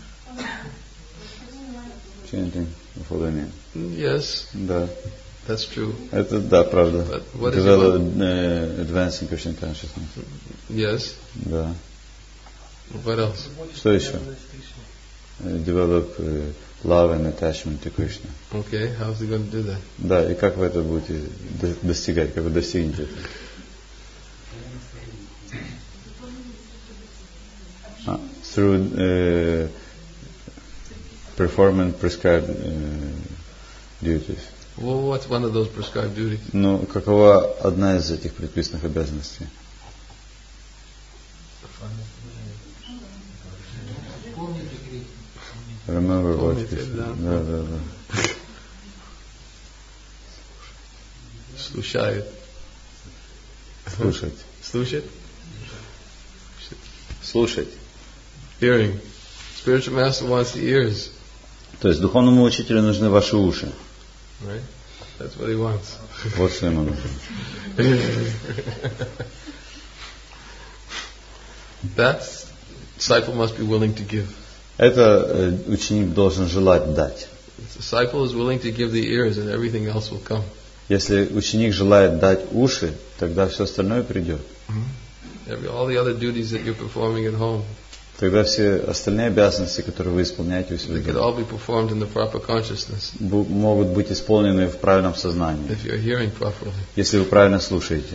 Speaker 2: Chanting of holy name.
Speaker 1: Yes,
Speaker 2: Да.
Speaker 1: that's true.
Speaker 2: Это да, правда.
Speaker 1: But what is
Speaker 2: Develop,
Speaker 1: it
Speaker 2: uh, advancing Krishna consciousness.
Speaker 1: Yes.
Speaker 2: Да.
Speaker 1: What else?
Speaker 2: Что еще? Uh, develop uh, love and attachment to Krishna.
Speaker 1: Okay, how's he going to do that?
Speaker 2: Да, и как вы это будете до- достигать, как вы достигнете этого? А, through uh, performing prescribed uh, duties.
Speaker 1: Well, what's one of those prescribed duties?
Speaker 2: Ну, какова одна из этих предписанных обязанностей? Remember what
Speaker 1: Помните,
Speaker 2: Krishna.
Speaker 1: да.
Speaker 2: Да, да, да.
Speaker 1: Слушает.
Speaker 2: Слушать.
Speaker 1: Слушать?
Speaker 2: Слушать.
Speaker 1: Hearing. Spiritual master wants the ears,
Speaker 2: То есть духовному учителю нужны ваши уши.
Speaker 1: right? That's what he wants.
Speaker 2: Вот что ему нужно.
Speaker 1: That disciple must be willing to give.
Speaker 2: Это э, ученик должен желать дать.
Speaker 1: The disciple is willing to give the ears, and everything else will come.
Speaker 2: Если ученик желает дать уши, тогда все остальное придет.
Speaker 1: Every, all the other duties that you're performing at home,
Speaker 2: Тогда все остальные обязанности, которые вы исполняете у себя
Speaker 1: they could
Speaker 2: дома,
Speaker 1: all be performed in the proper consciousness
Speaker 2: бу- могут быть исполнены в правильном сознании,
Speaker 1: if you're hearing properly.
Speaker 2: если вы правильно слушаете.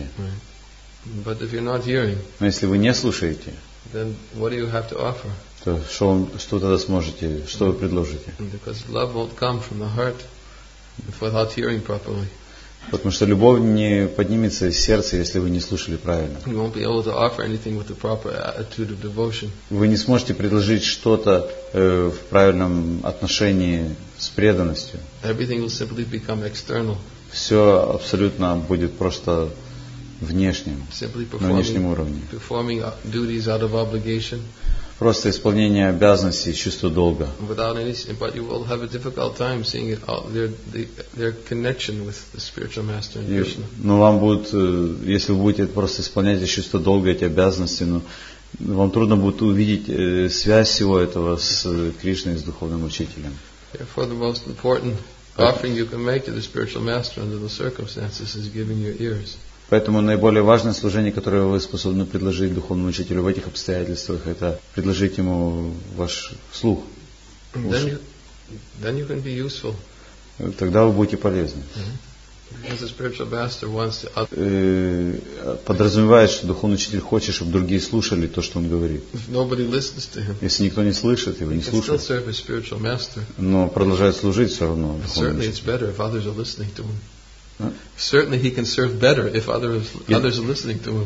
Speaker 1: But if you're not hearing,
Speaker 2: Но если вы не слушаете,
Speaker 1: then what do you have to offer?
Speaker 2: то что, вам- что тогда сможете, что вы предложите?
Speaker 1: Because love won't come from the heart without hearing properly.
Speaker 2: Потому что любовь не поднимется из сердца, если вы не слушали правильно.
Speaker 1: You won't be able to offer anything with the proper attitude of devotion.
Speaker 2: Вы не сможете предложить что-то э, в правильном отношении с преданностью.
Speaker 1: Everything will simply become external,
Speaker 2: Все абсолютно будет просто внешним,
Speaker 1: simply
Speaker 2: на внешнем
Speaker 1: performing,
Speaker 2: уровне.
Speaker 1: performing duties out of obligation,
Speaker 2: Просто исполнение обязанностей, чувство долга.
Speaker 1: without any. But you will have a difficult time seeing it out, their the, their connection with the spiritual master and
Speaker 2: И-
Speaker 1: Krishna.
Speaker 2: Но вам будет, э, если вы будете просто исполнять эти чувство долга, эти обязанности, ну, вам трудно будет увидеть э, связь всего этого с э, Кришной, с духовным учителем.
Speaker 1: Therefore, the most important offering you can make to the spiritual master under the circumstances is giving your ears.
Speaker 2: Поэтому наиболее важное служение, которое вы способны предложить духовному учителю в этих обстоятельствах, это предложить ему ваш слух.
Speaker 1: And then you, then you can be useful.
Speaker 2: Тогда вы будете полезны.
Speaker 1: Because the spiritual master wants to.
Speaker 2: Э, Подразумевает, что духовный учитель хочет, чтобы другие слушали то, что он говорит.
Speaker 1: If nobody listens to him,
Speaker 2: Если никто не слышит, и вы
Speaker 1: he
Speaker 2: не
Speaker 1: can still
Speaker 2: слушаете,
Speaker 1: serve his spiritual master.
Speaker 2: но продолжает служить все равно
Speaker 1: But
Speaker 2: духовному
Speaker 1: certainly,
Speaker 2: учителю.
Speaker 1: it's better if others are listening to him.
Speaker 2: Huh?
Speaker 1: Certainly, he can serve better if others
Speaker 2: Yeah.
Speaker 1: others are listening to him.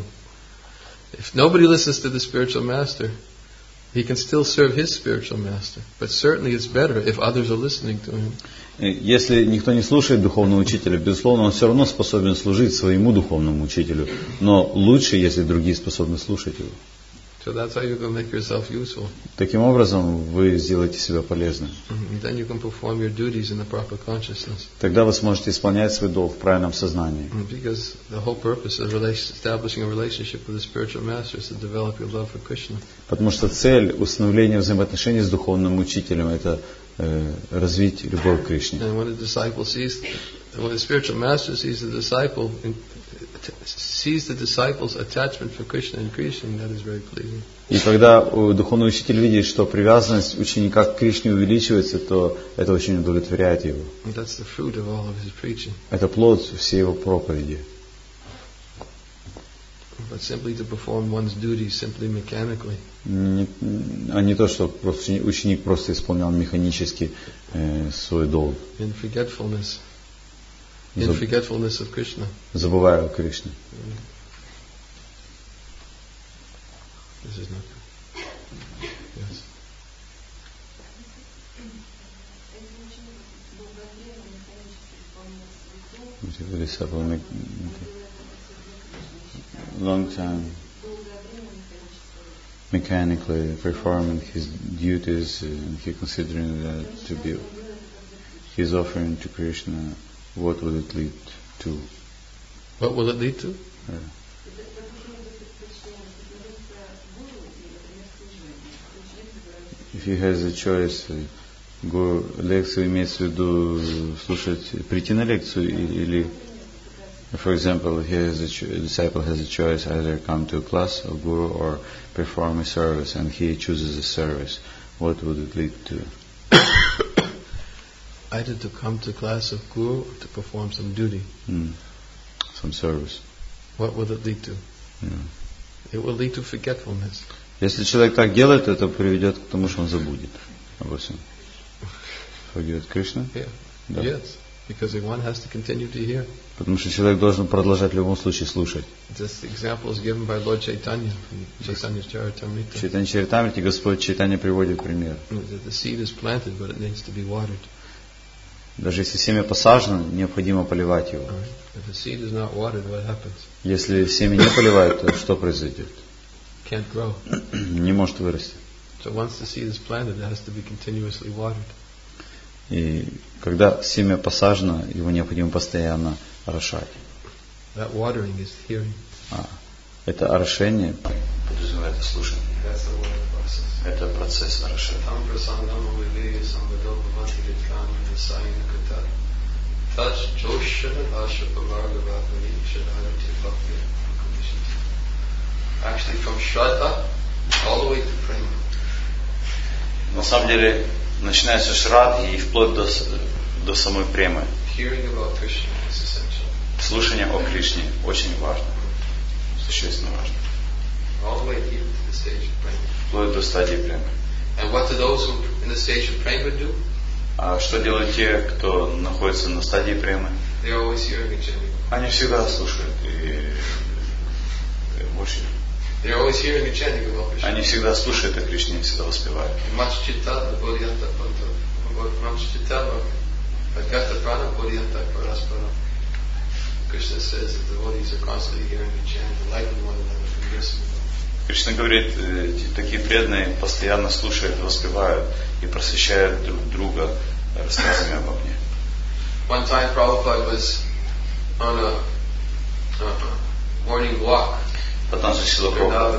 Speaker 1: If nobody listens to the spiritual master, he can still serve his spiritual master. But certainly, it's better if others are listening to him.
Speaker 2: Если никто не слушает духовного учителя, безусловно, он все равно способен служить своему духовному учителю. Но лучше, если другие способны слушать его.
Speaker 1: So that's how you can make yourself useful.
Speaker 2: Таким образом, вы сделаете себя полезным.
Speaker 1: And then you can perform your duties in the proper consciousness.
Speaker 2: Тогда вы сможете исполнять свой долг в правильном сознании.
Speaker 1: Because the whole purpose of relation, establishing a relationship with the spiritual master is to develop your love for Krishna.
Speaker 2: Потому что цель установления взаимоотношений с духовным учителем – это э, развить любовь к Кришне.
Speaker 1: And when the disciple sees, when the spiritual master sees the disciple, sees the disciple's attachment for Krishna increasing, that is very pleasing.
Speaker 2: И когда э, духовный учитель видит, что привязанность ученика к Кришне увеличивается, то это очень удовлетворяет его.
Speaker 1: And that's the fruit of all of his preaching.
Speaker 2: Это плод всей его проповеди.
Speaker 1: But simply to perform one's duties simply mechanically,
Speaker 2: Не- а не то, что просто ученик просто исполнял механически э, свой долг,
Speaker 1: in forgetfulness, in
Speaker 2: заб-
Speaker 1: forgetfulness of Krishna.
Speaker 2: забывая о Кришне.
Speaker 1: This is not good. Yes.
Speaker 2: the disciple make, long time mechanically performing his duties, and he considering that to be his offering to Krishna, what would it lead to?
Speaker 1: What will it lead to?
Speaker 2: Yeah. If he has a choice, гуру, лекцию имеется в виду слушать, прийти на лекцию или, for example, he has a, cho- a disciple has a choice either come to a class of guru or perform a service, and he chooses a service. What would it lead to?
Speaker 1: Either to come to class of guru or to perform some duty.
Speaker 2: Mm. Some service.
Speaker 1: What will it lead to?
Speaker 2: Yeah.
Speaker 1: It will lead to forgetfulness.
Speaker 2: Если человек так делает, это приведет к тому, что он забудет обо всем. Forget Krishna?
Speaker 1: Yeah.
Speaker 2: Да.
Speaker 1: Yes. Because one has to continue to hear.
Speaker 2: Потому что человек должен продолжать в любом случае слушать.
Speaker 1: This example is given by Lord Chaitanya from Chaitanya's Charitamrita.
Speaker 2: В Чайтанья Чаритамрите Господь Чайтанья приводит пример.
Speaker 1: The seed is planted, but it needs to be watered.
Speaker 2: Даже если семя посажено, необходимо поливать его.
Speaker 1: If the seed is not watered, what happens?
Speaker 2: Если семя не поливают, то что произойдет?
Speaker 1: Can't grow.
Speaker 2: Не может вырасти.
Speaker 1: So once the seed is planted, it has to be continuously watered.
Speaker 2: И когда семя посажено, его необходимо постоянно орошать.
Speaker 1: That watering is hearing.
Speaker 2: А, это орошение подразумевает слушание. Это процесс орошения.
Speaker 1: Actually, from Shraddha all the way to Prema.
Speaker 2: На самом деле, начинается с Шрадхи и вплоть до, до самой Премы.
Speaker 1: Hearing about Krishna is essential.
Speaker 2: Слушание о Кришне очень важно, существенно важно.
Speaker 1: All the way even to the stage of Prema.
Speaker 2: Вплоть до стадии Премы.
Speaker 1: And what do those who in the stage of Prema do?
Speaker 2: А что делают те, кто находится на стадии Премы?
Speaker 1: They are always hearing and chanting.
Speaker 2: Они всегда слушают и worship.
Speaker 1: They are always hearing and chanting about Krishna.
Speaker 2: Они всегда слушают о Кришне и всегда воспевают.
Speaker 1: Machchita bodhyanta panta. Machchita bhagata prana bodhyanta paraspara. Krishna says that the devotees are constantly hearing and chanting, enlightening one another from listening.
Speaker 2: Кришна говорит, такие преданные постоянно слушают, воспевают и просвещают друг друга рассказами обо мне.
Speaker 1: One time Prabhupada was on a uh, morning walk.
Speaker 2: Однажды Шрила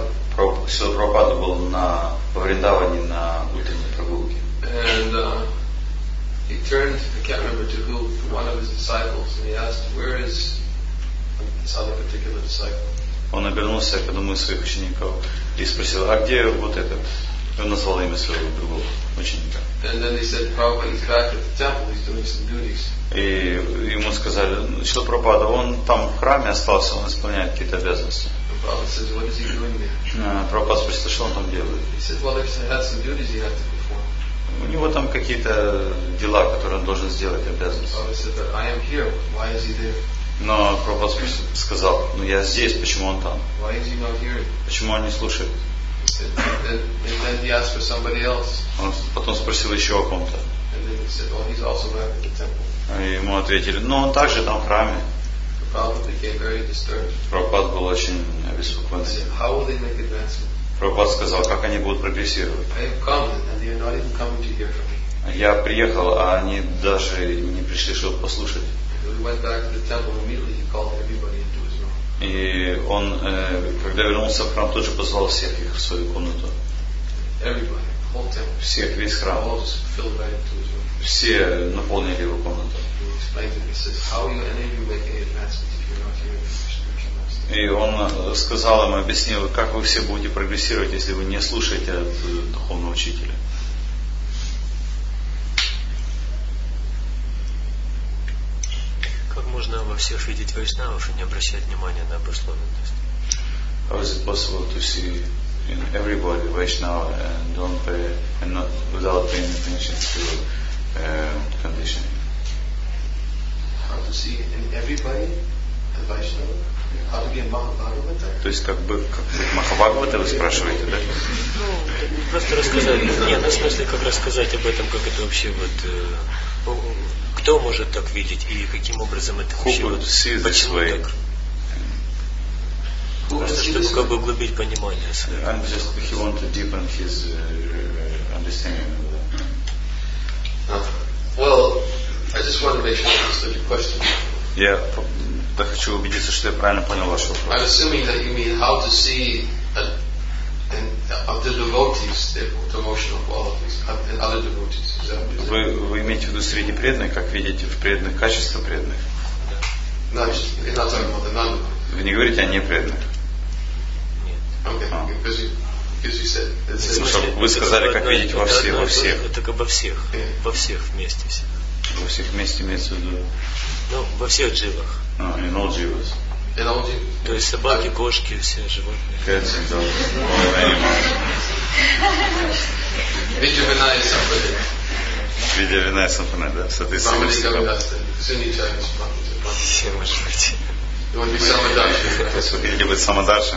Speaker 2: Прабхупада был на Вриндаване на утренней прогулке.
Speaker 1: And uh, he turned, I can't remember to who, to one of his disciples, and he asked, where is this other particular disciple?
Speaker 2: Он обернулся к одному из своих учеников и спросил, а где вот этот? Он назвал имя своего другого ученика.
Speaker 1: And then they said, Prabhupada, he's back at the temple, he's doing some duties.
Speaker 2: И ему сказали, Шрила Прабхупада, он там в храме остался, он исполняет какие-то обязанности.
Speaker 1: Prabhupada says, what is he doing there?
Speaker 2: Прабхупада спросил, что он там делает.
Speaker 1: He said, well, he had some duties he had to perform.
Speaker 2: У него там какие-то дела, которые он должен сделать, обязанности.
Speaker 1: Prabhupada said, but I am here, why is he there?
Speaker 2: Но Прабхупада сказал, ну я здесь, почему он там?
Speaker 1: Why is he not hearing?
Speaker 2: Почему он не слушает?
Speaker 1: He said, and, and then he asked for somebody else.
Speaker 2: Он потом спросил еще о ком-то.
Speaker 1: And then he said, oh, he's also back at the temple.
Speaker 2: И ему ответили, ну он также там в храме.
Speaker 1: Prabhupada became very disturbed.
Speaker 2: Прабхупада был очень обеспокоен.
Speaker 1: He said, how will they make advancement?
Speaker 2: Прабхупада сказал, как они будут прогрессировать.
Speaker 1: I have come, and they are not even coming to hear from me.
Speaker 2: Я приехал, а они даже не пришли, чтобы послушать.
Speaker 1: We went back to the temple immediately. He called everybody into his room.
Speaker 2: И он, когда вернулся в храм, тут же позвал всех их в свою комнату.
Speaker 1: Everybody, the whole temple.
Speaker 2: Всех, весь храм.
Speaker 1: All just filled right into his room.
Speaker 2: Все наполнили его комнату.
Speaker 1: He explained to me, he says, how will any of you make any advancement if you're not hearing from Krishna Master?
Speaker 2: И он сказал им, объяснил, как вы все будете прогрессировать, если вы не слушаете от духовного учителя.
Speaker 5: Как можно во всех видеть вайшнавов и не обращать внимания на обусловленность?
Speaker 2: How is it possible to see in everybody Vaishnava and don't pay and not without paying attention to uh, conditioning?
Speaker 1: How to see in everybody a Vaishnava? How to be a Mahabhagavata?
Speaker 2: То есть как бы как быть Махабхагавата, вы спрашиваете, да?
Speaker 5: Ну, просто рассказать. Нет, ну в смысле, как рассказать об этом, как это вообще вот э, Кто может так видеть и каким образом это вообще? Вот, почему так? Просто чтобы как бы углубить понимание.
Speaker 2: And just he wanted to deepen his uh, understanding of that.
Speaker 1: Uh, well, I just want to make sure I understood your question.
Speaker 2: Я хочу убедиться, что я правильно понял ваш вопрос.
Speaker 1: I'm assuming that you mean how to see a, an, of the devotees, their devotional qualities, and other devotees. Is that, is
Speaker 2: вы, вы имеете в виду среди преданных, как видите в преданных качества преданных?
Speaker 1: No, you're not talking about the non-devotees.
Speaker 2: Вы не говорите о непреданных?
Speaker 1: Okay,
Speaker 2: а.
Speaker 1: because you, because you said,
Speaker 2: смысле, вы сказали, как видите во всех, во всех.
Speaker 5: Это как во всех, yeah. Во всех вместе всех.
Speaker 2: Во всех вместе имеется в виду?
Speaker 5: Ну, во всех дживах.
Speaker 2: Ah, in all jivas.
Speaker 1: In all jivas.
Speaker 5: То есть собаки, кошки, все животные.
Speaker 2: Cats and dogs, all animals.
Speaker 1: Vidya Vinaya Sampradaya.
Speaker 2: Vidya Vinaya Sampradaya, да, соответственно.
Speaker 5: Все, может быть.
Speaker 1: You want to be Samadarshi.
Speaker 2: То есть вы хотите быть Самадарши?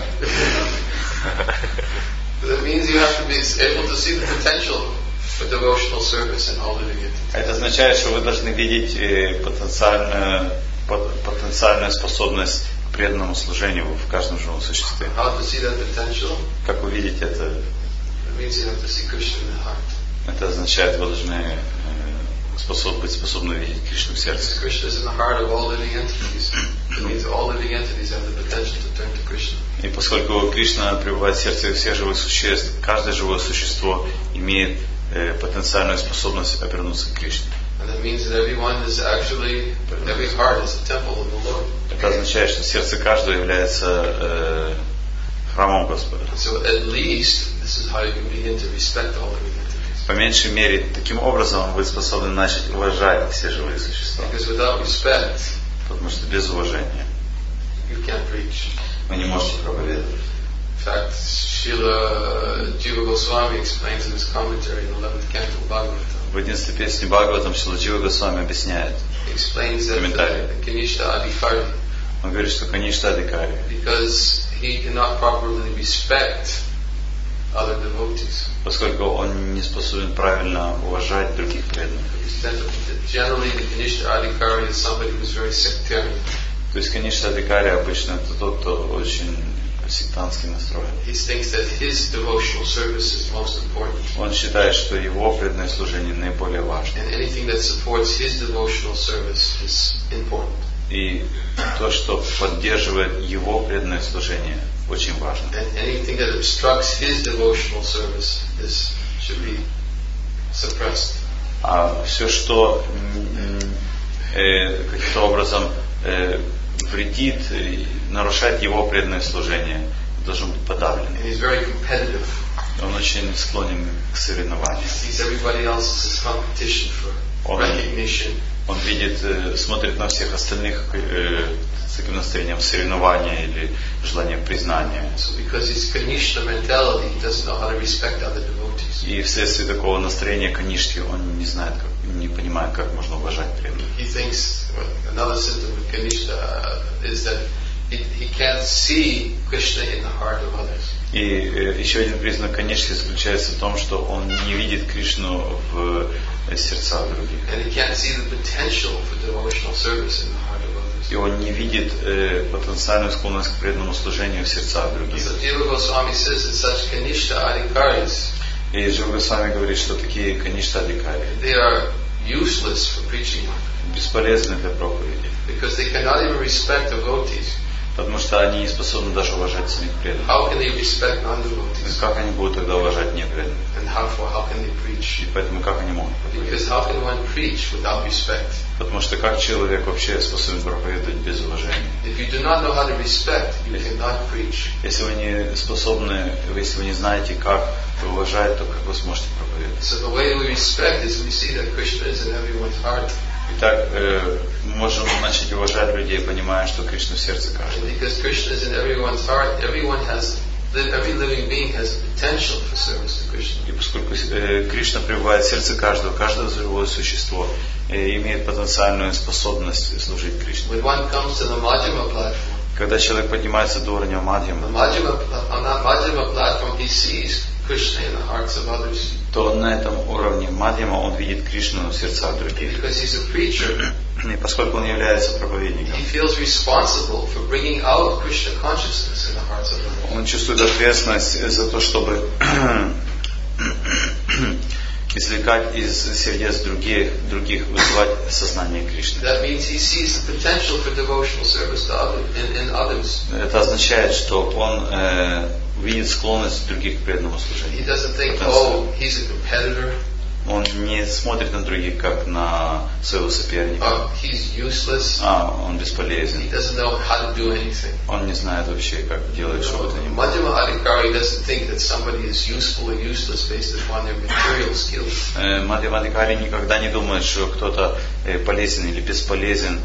Speaker 1: That means you have to be able to see the potential for devotional service in all living entities.
Speaker 2: Это означает, что вы должны видеть потенциальную, потенциальную способность к преданному служению в каждом живом существе.
Speaker 1: How to see that potential?
Speaker 2: Как вы видите это?
Speaker 1: It means you have to see Krishna in the heart.
Speaker 2: Это означает, вы должны способ, быть способны видеть Кришну в сердце.
Speaker 1: Krishna is in the heart of all living entities. It means all living entities have the potential to turn to Krishna.
Speaker 2: И поскольку Кришна пребывает в сердце всех живых существ, каждое живое существо имеет э, потенциальную способность обернуться к Кришне.
Speaker 1: And that means that everyone is actually, every heart is a temple of the Lord.
Speaker 2: Это означает, что сердце каждого является э, храмом Господа.
Speaker 1: So at least this is how you can begin to respect all living entities.
Speaker 2: По меньшей мере, таким образом вы способны начать уважать все живые существа.
Speaker 1: Because without respect,
Speaker 2: потому что без уважения
Speaker 1: you can't preach.
Speaker 2: Вы не можете проповедовать.
Speaker 1: In fact, Srila Jiva Goswami explains in his commentary in the eleventh canto of Bhagavatam.
Speaker 2: В одиннадцатой песне Бхагаватам Шрила Джива Госвами объясняет.
Speaker 1: He explains that the Kanishta Adhikari.
Speaker 2: Он говорит, что Каништа Адхикари.
Speaker 1: Because he cannot properly respect other devotees.
Speaker 2: Поскольку он не способен правильно уважать других преданных.
Speaker 1: Generally, the Kanishta Adhikari is somebody who is very sectarian.
Speaker 2: То есть Каништа Адхикари обычно это тот, кто очень сектантски настроен.
Speaker 1: He thinks that his devotional service is most important.
Speaker 2: Он считает, что его преданное служение наиболее важно.
Speaker 1: And anything that supports his devotional service is important.
Speaker 2: И то, что поддерживает его преданное служение, очень важно.
Speaker 1: And anything that obstructs his devotional service is should be suppressed.
Speaker 2: А все, что э, каким-то образом э, вредит, нарушает его преданное служение, должен быть подавлен.
Speaker 1: And he's very competitive.
Speaker 2: Он очень склонен к соревнованию.
Speaker 1: He sees everybody else as competition for
Speaker 2: Он,
Speaker 1: recognition.
Speaker 2: Он видит, смотрит на всех остальных э, с таким настроением соревнования или желанием признания.
Speaker 1: So because his Kanishta mentality, he doesn't know how to respect other devotees.
Speaker 2: И вследствие такого настроения Канишки он не знает, как, не понимает, как можно уважать преданных.
Speaker 1: He thinks well, another symptom of Kanishta is that he, he can't see Krishna in the heart of others.
Speaker 2: И э, еще один признак Канишки заключается в том, что он не видит Кришну в э, сердцах других.
Speaker 1: And he can't see the potential for devotional service in the heart of others.
Speaker 2: И он не видит э, потенциальную склонность к преданному служению в сердцах других.
Speaker 1: So Jiva Goswami says that such Kanishta Adhikaris,
Speaker 2: и Джива Госвами говорит, что такие Каништа Адхикари,
Speaker 1: they are useless for preaching,
Speaker 2: бесполезны для проповеди,
Speaker 1: because they cannot even respect devotees.
Speaker 2: Потому что они не способны даже уважать самих преданных.
Speaker 1: How can they respect non-devotees?
Speaker 2: Как они будут тогда уважать непреданных?
Speaker 1: And how, for, how can they preach?
Speaker 2: И поэтому как они могут проповедовать?
Speaker 1: Because how can one preach without respect?
Speaker 2: Потому что как человек вообще способен проповедовать без уважения?
Speaker 1: If you do not know how to respect, you cannot preach.
Speaker 2: Если вы не способны, если вы не знаете, как уважать, то как вы сможете проповедовать?
Speaker 1: So the way we respect is we see that Krishna is in everyone's heart.
Speaker 2: Итак, э, мы можем начать уважать людей, понимая, что Кришна в сердце каждого.
Speaker 1: Because Krishna is in everyone's heart, everyone has, every living being has potential for service to Krishna.
Speaker 2: И поскольку э, Кришна пребывает в сердце каждого, каждое живое существо э, имеет потенциальную способность служить Кришне.
Speaker 1: When one comes to the Madhyama platform,
Speaker 2: когда человек поднимается до уровня Мадьяма,
Speaker 1: on that Madhyama platform, he sees Krishna in the hearts of others.
Speaker 2: То на этом уровне Мадьяма он видит Кришну в сердцах других.
Speaker 1: Because he's a preacher,
Speaker 2: И поскольку он является проповедником,
Speaker 1: he feels responsible for bringing out Krishna consciousness in the hearts of others.
Speaker 2: он чувствует ответственность за то, чтобы извлекать из сердец других, других вызывать сознание Кришны.
Speaker 1: That means he sees the potential for devotional service to others, in, in others.
Speaker 2: Это означает, что он э, видит склонность других к преданному служению.
Speaker 1: He doesn't think, oh, he's a competitor.
Speaker 2: Он не смотрит на других как на своего соперника.
Speaker 1: Oh, he's useless.
Speaker 2: А, он бесполезен.
Speaker 1: He doesn't know how to do anything.
Speaker 2: Он не знает вообще, как делать что бы то ни было.
Speaker 1: Madhyama Adhikari doesn't think that somebody is useful or useless based upon their material skills.
Speaker 2: Мадьяма Адхикари никогда не думает, что кто-то полезен или бесполезен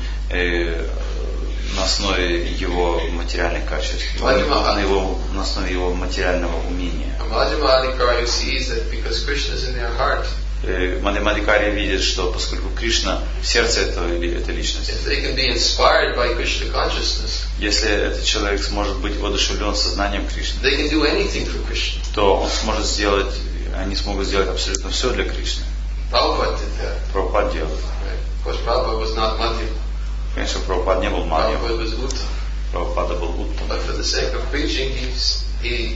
Speaker 2: на основе его материальных качеств, на, его, на основе его материального умения.
Speaker 1: Madhyama Adhikari sees that because Krishna is in their heart,
Speaker 2: Мадьяма Адхикари видит, что поскольку Кришна в сердце этого, этой личности,
Speaker 1: if they can be inspired by Krishna consciousness,
Speaker 2: если этот человек сможет быть воодушевлен сознанием Кришны,
Speaker 1: they can do anything for Krishna.
Speaker 2: то он сможет сделать, они смогут сделать абсолютно все для Кришны.
Speaker 1: Prabhupada did that.
Speaker 2: Прабхупад делал.
Speaker 1: Right. Of course, Prabhupada was not Madhyama.
Speaker 2: Конечно, Прабхупад не был Мадьямом.
Speaker 1: Prabhupada was Uttama.
Speaker 2: Прабхупада был Уттам.
Speaker 1: But for the sake of preaching, he's, he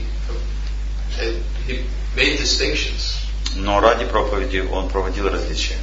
Speaker 1: he made distinctions.
Speaker 2: Но ради проповеди он проводил различия.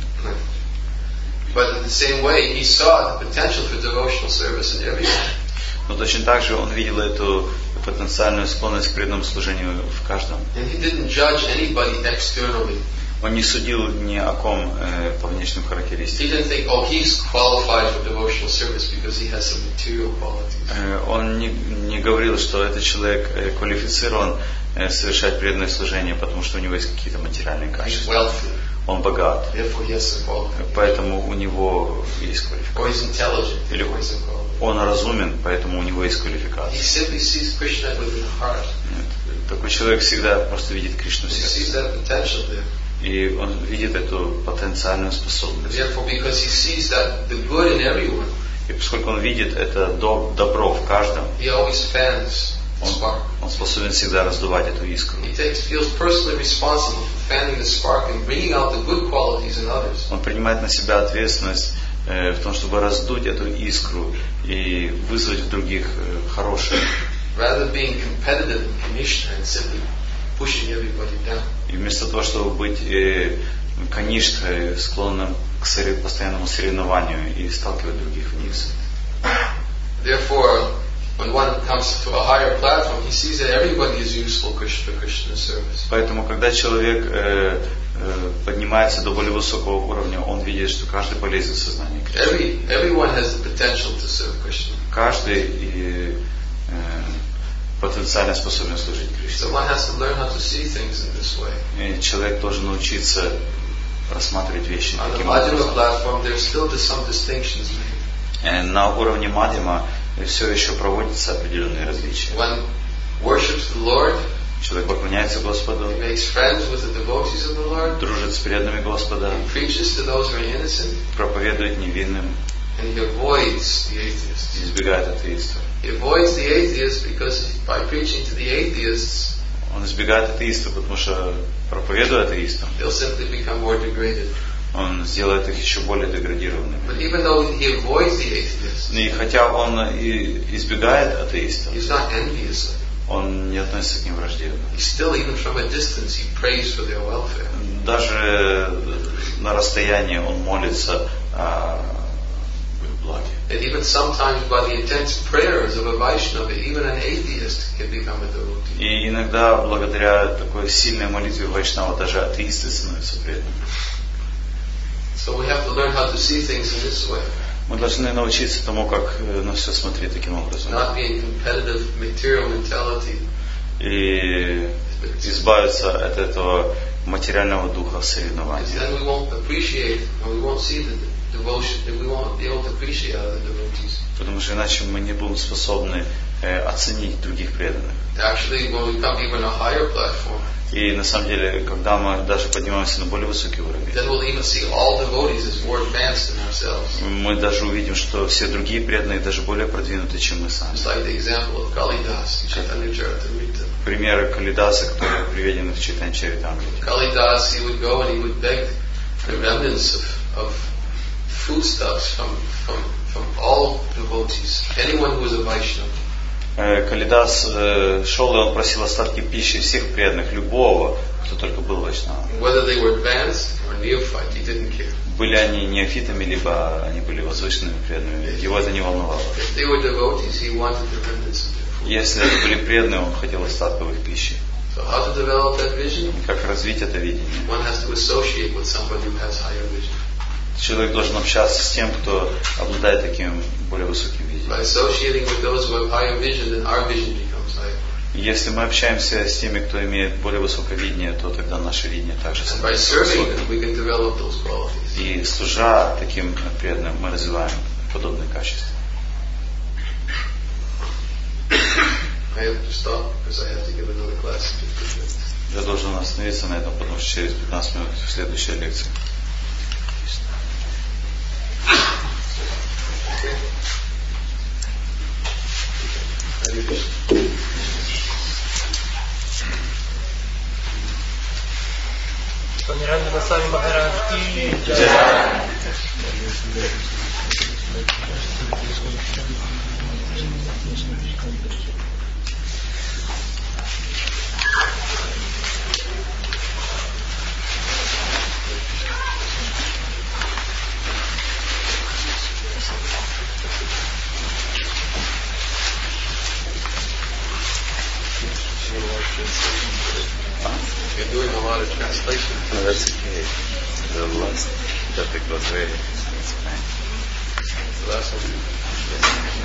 Speaker 1: But in the same way, he saw the potential for devotional service in everyone.
Speaker 2: Но точно так же он видел эту потенциальную склонность к преданному служению в каждом.
Speaker 1: And he didn't judge anybody externally.
Speaker 2: Он не судил ни о ком э, по внешним
Speaker 1: He
Speaker 2: характеристикам.
Speaker 1: didn't think, oh, he's qualified for devotional service because he has some material qualities.
Speaker 2: Э, он не, не говорил, что этот человек э, квалифицирован э, совершать преданное служение, потому что у него есть какие-то материальные
Speaker 1: He's
Speaker 2: качества.
Speaker 1: wealthy,
Speaker 2: Он богат,
Speaker 1: therefore he has some qualifications.
Speaker 2: поэтому у него есть
Speaker 1: Or
Speaker 2: квалификация.
Speaker 1: he's intelligent,
Speaker 2: Или
Speaker 1: therefore he's some qualifications.
Speaker 2: он разумен, поэтому у него есть
Speaker 1: He
Speaker 2: квалификация.
Speaker 1: simply sees Krishna within the heart.
Speaker 2: Нет. Такой человек всегда просто видит Кришну в
Speaker 1: He sees
Speaker 2: сердце.
Speaker 1: that potential there.
Speaker 2: И он видит эту потенциальную способность.
Speaker 1: Therefore, because he sees that the good in everyone,
Speaker 2: И поскольку он видит это до- добро в каждом,
Speaker 1: he always fans the
Speaker 2: он,
Speaker 1: spark.
Speaker 2: он способен всегда раздувать эту искру.
Speaker 1: He takes, feels personally responsible for fanning the spark and bringing out the good qualities in others.
Speaker 2: Он принимает на себя ответственность э, в том, чтобы раздуть эту искру и вызвать в других э, хорошее.
Speaker 1: Rather than being competitive and Kanishta and simply pushing everybody down.
Speaker 2: И вместо того, чтобы быть э, каништой, склонным к сори- постоянному соревнованию и сталкивать других вниз.
Speaker 1: Therefore, when one comes to a higher platform, he sees that everybody is useful Krishna for Krishna's service.
Speaker 2: Поэтому, когда человек э, э, поднимается до более высокого уровня, он видит, что каждый полезен в сознание Кришны.
Speaker 1: Every, everyone has the potential to serve Krishna.
Speaker 2: Каждый и, э, потенциально способен служить Кришне.
Speaker 1: So one has to learn how to see things in this way.
Speaker 2: И человек должен научиться рассматривать вещи
Speaker 1: On the
Speaker 2: таким
Speaker 1: Madhyama
Speaker 2: образом.
Speaker 1: platform, there's still just some distinctions made.
Speaker 2: Э, На уровне Мадьяма все еще проводятся определенные различия.
Speaker 1: One worships the Lord,
Speaker 2: Человек поклоняется Господу,
Speaker 1: he makes friends with the devotees of the Lord,
Speaker 2: дружит с преданными Господа,
Speaker 1: he preaches to those who are innocent,
Speaker 2: проповедует невинным,
Speaker 1: and he avoids the atheists.
Speaker 2: избегает атеистов.
Speaker 1: He avoids the atheists because by preaching to the atheists,
Speaker 2: Он избегает атеистов, потому что, проповедуя атеистам,
Speaker 1: they'll simply become more degraded.
Speaker 2: он сделает их еще более деградированными.
Speaker 1: But even though he avoids the atheists,
Speaker 2: И хотя он и избегает атеистов,
Speaker 1: he's not envious of them.
Speaker 2: он не относится к ним враждебно.
Speaker 1: He still, even from a distance, he prays for their welfare.
Speaker 2: Даже на расстоянии он молится о их благе.
Speaker 1: And even sometimes by the intense prayers of a Vaishnava, even an atheist can become a devotee.
Speaker 2: И иногда благодаря такой сильной молитве Вайшнава даже атеисты становятся преданными.
Speaker 1: So we have to learn how to see things in this way.
Speaker 2: Мы должны научиться тому, как на все смотреть таким образом.
Speaker 1: Not being competitive material mentality.
Speaker 2: И избавиться от этого материального духа
Speaker 1: Because
Speaker 2: соревнования.
Speaker 1: then we won't appreciate and we won't see the devotion, then we won't be able to appreciate other devotees.
Speaker 2: Потому что иначе мы не будем способны э, оценить других преданных.
Speaker 1: Actually, when we come even a higher platform,
Speaker 2: И на самом деле, когда мы даже поднимаемся на более высокий уровень,
Speaker 1: then we'll even see all devotees as more advanced than ourselves.
Speaker 2: мы даже увидим, что все другие преданные даже более продвинуты, чем мы сами.
Speaker 1: Just like the example of Kalidas, Chaitanya Charitamrita.
Speaker 2: Примеры Калидаса, которые приведены в Чайтанья Чаритамрите.
Speaker 1: Kalidas, he would go and he would beg the remnants of, of foodstuffs from, from, from all devotees, anyone who was a Vaishnava.
Speaker 2: Калидас э, шел и он просил остатки пищи всех преданных, любого, кто только был вайшнавом.
Speaker 1: Whether they were advanced or neophyte, he didn't care.
Speaker 2: Были они неофитами, либо они были возвышенными преданными. Его это не волновало.
Speaker 1: If they were devotees, he wanted the remnants of their food.
Speaker 2: Если это были преданные, он хотел остатков их пищи.
Speaker 1: So how to develop that vision?
Speaker 2: Как развить это видение?
Speaker 1: One has to associate with somebody who has higher vision.
Speaker 2: Человек должен общаться с тем, кто обладает таким более высоким видением.
Speaker 1: By associating with those who have higher vision, then our vision becomes higher.
Speaker 2: Если мы общаемся с теми, кто имеет более высокое видение, то тогда наше видение также
Speaker 1: And by serving them, we can develop those qualities.
Speaker 2: И служа таким преданным, мы развиваем подобные качества.
Speaker 1: I have to stop because I have to give another class in fifteen minutes.
Speaker 2: Я должен остановиться на этом, потому что через пятнадцать минут следующая лекция.
Speaker 5: Помирали на сами Махарадж.
Speaker 1: You're doing a lot of translation.
Speaker 2: No, that's okay. The last topic was very. That's fine.
Speaker 1: The last one.